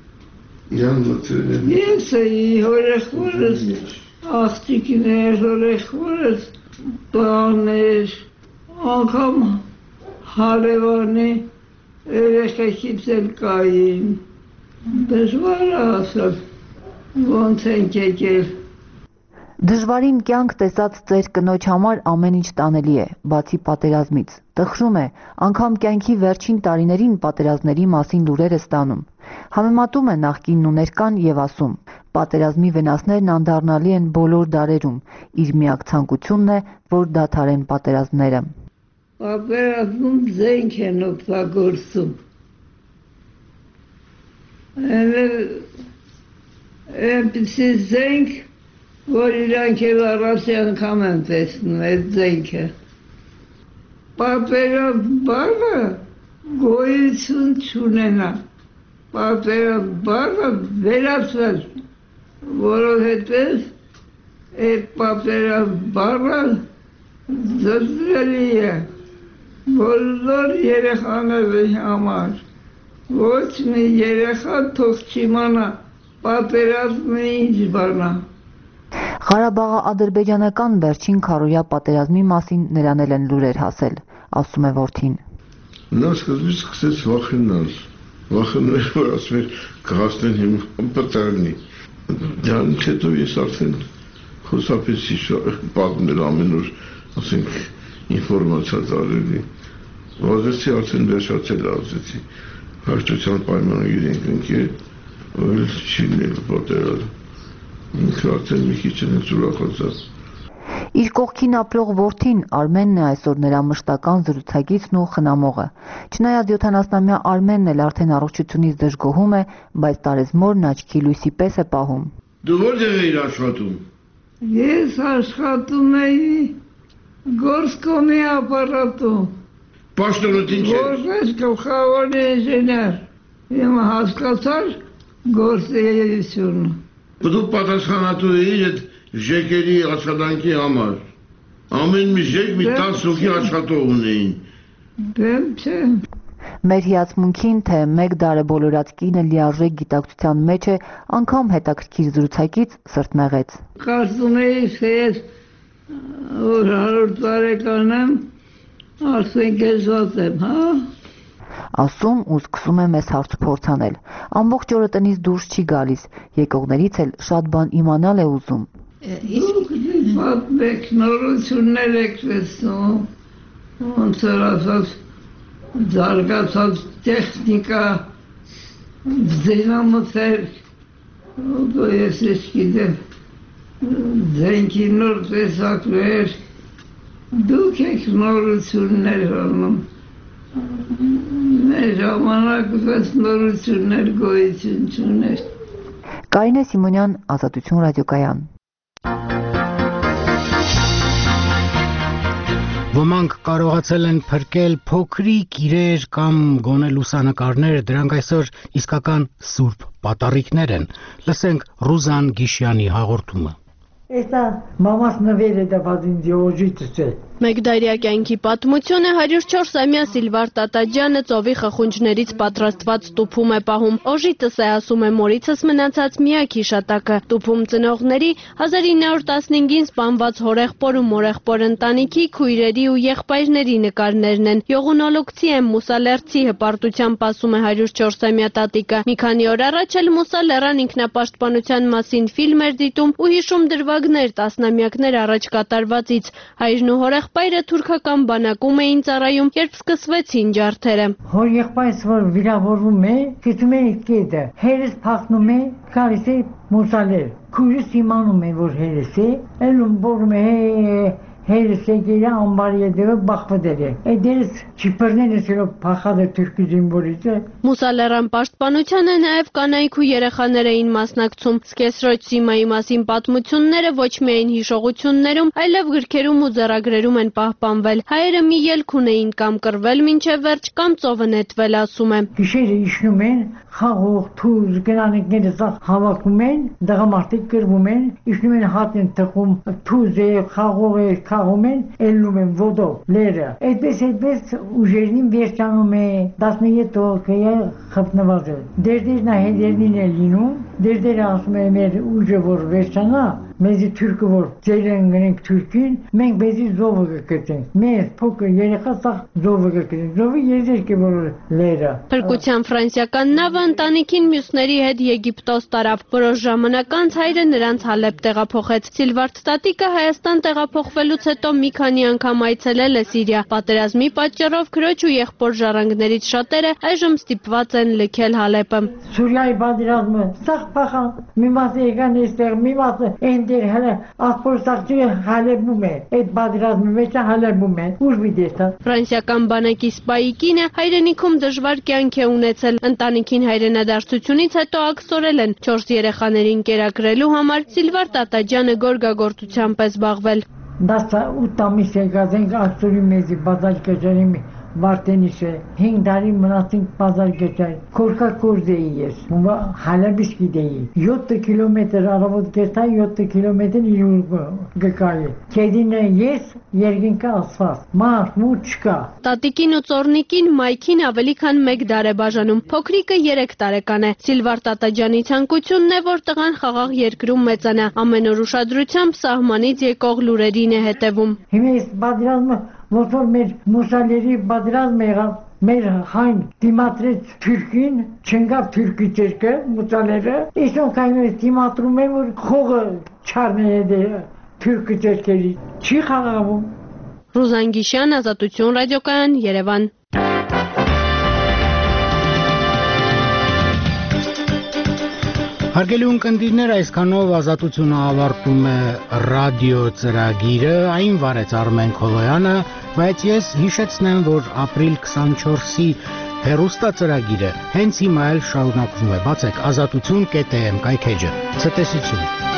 Ես էի հորեղորս, աղջիկներ հորեղորս բաներ, անգամ հարևանի երեխեքից էլ կային, դժվար ասել, ոնց ենք եկել։ Դժվարին կյանք տեսած ծեր կնոջ համար ամեն ինչ տանելի է, բացի պատերազմից։ Տխրում է, անգամ կյանքի վերջին տարիներին պատերազմների մասին լուրեր է ստանում։ Համեմատում է նախկինն ու ներկան եւ ասում. պատերազմի վնասներն անդառնալի են բոլոր դարերում, իր միակ ցանկությունն է, որ դադարեն պատերազմները։ Պատերազմում զենք են օգտագործում։ Այնպիսի զենք, որ իրանք էլ առաջի անգամ են տեսնում այդ զենքը։ Պատերազմ բառը գոյություն չունենա։ Պատերազմ բառը վերացվել, որովհետև այդ պատերազմ բառը զրձրելի է բոլոր երեխաների համար։ Ոչ մի երեխա թող չիմանա պատերազմը ինչ բան է։ Ղարաբաղի ադրբեջանական վերջին քարոզիա պատերազմի մասին նրան էլ են լուրեր հասել, ասում է որդին։ Նա սկզբից սկսեց վախենալ, որ ասում էր կհասնեն հիմա պատերազմի։ Դրանից հետո ես արդեն խոսապեցի պատմել ամեն օր, ասենք ինֆորմացիա տարելի։ Վազեցի արդեն վերջացել ասեցի։ Հաշտության պայմանագիր ենք ընկել, որ չի լինել պատերազմ։ Ինքը արդեն մի քիչ ուրախացավ։ Իր կողքին ապրող որդին Արմենն է այսօր նրա մշտական զրուցակիցն ու խնամողը։ Չնայած 70-ամյա Արմենն էլ արդեն առողջությունից դժգոհում է, բայց տարեզմորն աչքի լույսի պես է պահում։ Դու որտեղ էիր աշխատում։ Ես աշխատում էի Գորսկոմի ապարատում։ Պաշտոնոտ ինչ է։ Որպես գլխավոր ինժեներ։ Հիմա հասկացար գործունեությունը։ Դու պատասխանատու էիր այդ ժեկերի աշխատանքի համար։ Ամեն մի ժեք մի 10 հոգի աշխատող ունեին։ Դեմ չէ։ Մեր հիացմունքին, թե մեկ դարը բոլորած կինը լիարժեք գիտակցության մեջ է, անգամ հետաքրքիր զրուցակից սրտմեղեց։ Կարծում էի, թե ես որ 100 տարեկան եմ, արդեն կեզված եմ, հա։ Ասում ու սկսում է մեզ հարց-փորձ անել։ Ամբողջ օրը տնից դուրս չի գալիս, եկողներից էլ շատ բան իմանալ է ուզում։ Դուք պատմեք, նորություններ եք տեսնում, ոնց որ ասած զարգացած տեխնիկա, զենամթեր, ես գիտեմ, զենքի նոր տեսակներ, դուք եք նորություններ անում։ Մեր ժամանակվեց նորություններ գոյություն չուներ։ Կարինե Սիմոնյան, Ազատություն ռադիոկայան։ Ոմանք կարողացել են փրկել փոքրիկ իրեր կամ գոնե լուսանկարներ, դրանք այսօր իսկական սուրբ պատառիկներ են։ Լսենք Ռուզան Գիշյանի հաղորդումը։ Это мама сновели до подинди Մեգդարյա կյանքի պատմությունը 104-ամյա Սիլվար Տատաջյանը ծովի խխունջներից պատրաստված տուփում է պահում։ Օժիտս է, ասում է, մորիցս մնացած միակ հիշատակը։ Տուփում ծնողների 1915-ին սպանված հորեղբոր ու մորեղբոր ընտանիքի քույրերի ու եղբայրների նկարներն են։ Յողունոլոգցի եմ Մուսալերցի հպարտությամբ ասում է 104-ամյա տատիկը։ Մի քանի օր առաջ էլ Մուսալերան ինքնապաշտպանության մասին ֆիլմ էր դիտում ու հիշում դրվագներ տասնամյակներ առաջ կատարվածից։ Հայրն ու հորեղբայրը թուրքական բանակում էին ծառայում, երբ սկսվեցին ջարդերը։ Հոր եղբայրս որ վիրավորվում է, գտնում է կետը, հերս փախնում է, գալիս է Մուսալեր։ Քույրս իմանում է, որ հերս է, ելում բորում է հերս եկել ամբարի հետևը բախվդեր է։ Էդերս չիպրներս երով փախադը թուրքի զինվորիցը։ Մուսալերան պաշտպանությանը նաև կանայք ու երեխաներ էին մասնակցում։ Սկեսրոջ Սիմայի մասին պատմությունները ոչ միայն հիշողություններում, այլև գրքերում ու ձեռագրերում են պահպանվել։ Հայերը մի ելք ունեին կամ կռվել մինչև վերջ, կամ ծովը նետվել, ասում է։ Գիշերը իջնում են, խաղող, թուզ, գնանիկները սաղ հավաքում են, դղամարտիկ կրվում են, իջնում են հատ են թխում, թուզ է, խաղող է, խաղում են, ելնում են ոտով, լերը։ Այդպես ուժերին վերջանում է 17 հոգի խփնված է։ Դերդերն է հետերնին է լինում, դերդերը ասում է մեր ուժը որ վերջանա, մեզի թուրքը որ ձեր են գնենք թուրքին, մենք մեզի զովը կգտնենք։ Մեզ փոքր երեխա սաղ զովը կգտնենք։ Զովը եզերք է որ լերը։ Փրկության ֆրանսիական նավը ընտանիքին մյուսների հետ Եգիպտոս տարավ։ Որոշ ժամանակ անց հայրը նրանց Հալեբ տեղափոխեց։ Սիլվարդ տատիկը Հայաստան տեղափոխվելուց հետո մի քանի անգամ այցելել է Սիրիա։ Պատերազմի պատճառով քրոջ ու եղբոր ժառանգներից շատերը այժմ ստիպված են լքել Հալեպը։ Սուրիայի պատերազմը սաղ փախան, մի մասը եկան այստեղ, մի մասը այն այնտեղ հələ ախորսակցի հալեբում է, այդ բادرազմի մեջ հալեբում է, ուժ մի տեսա։ Ֆրանսիական բանակի սպայի կինը հայրենիքում դժվար կյանք է ունեցել, ընտանիքին հայրենադարձությունից հետո աքսորել են, 4 երեխաներին կերակրելու համար Սիլվար Տատաջյանը գորգագործությամբ է զբաղվել։ 18 ամիս եկած ենք աքսորի մեզի բազար կեջարի Վարտենիշը 5 տարի մնացինք բազար գետար, կորկա կորձեի ես, հալաբիս գիտեի, 7 կիլոմետր առավոտ գետա, 7 կիլոմետր իրուր գկայի, կեդին ես երկինքը ասված, մարդ մուտ չկա։ Տատիկին ու ծորնիկին մայքին ավելի քան 1 դար է բաժանում, փոքրիկը 3 տարեկան է, Սիլվար Տատաջյանի ցանկությունն է, որ տղան խաղաղ երկրում մեծանա, ամեն օր ուշադրությամբ սահմանից եկող լուրերին է հետևում։ Հիմա ես բادرազմը ոնց որ մեր մուսալերի բادرազմ եղավ, մեր հայն դիմատրեց թուրքին, չընկավ թուրքի ճերկը, մուսալերը, իսոն կայնոց դիմատրում է, որ խողը չարներ է թուրքի ճերկերի, չի խաղաղվում։ Ռուզան Գիշյան, Ազատություն ռադիոկայան, Երևան։ Հարգելի ունկնդիրներ, այսքանով Ազատությունը ավարտում է ռադիո ծրագիրը, այն վարեց Արմեն Քոլոյանը, բայց ես հիշեցնեմ, որ ապրիլ 24-ի հեռուստածրագիրը հենց հիմա էլ շարունակվում է, բացեք azatutun.am կայքեջը, ցտեսություն։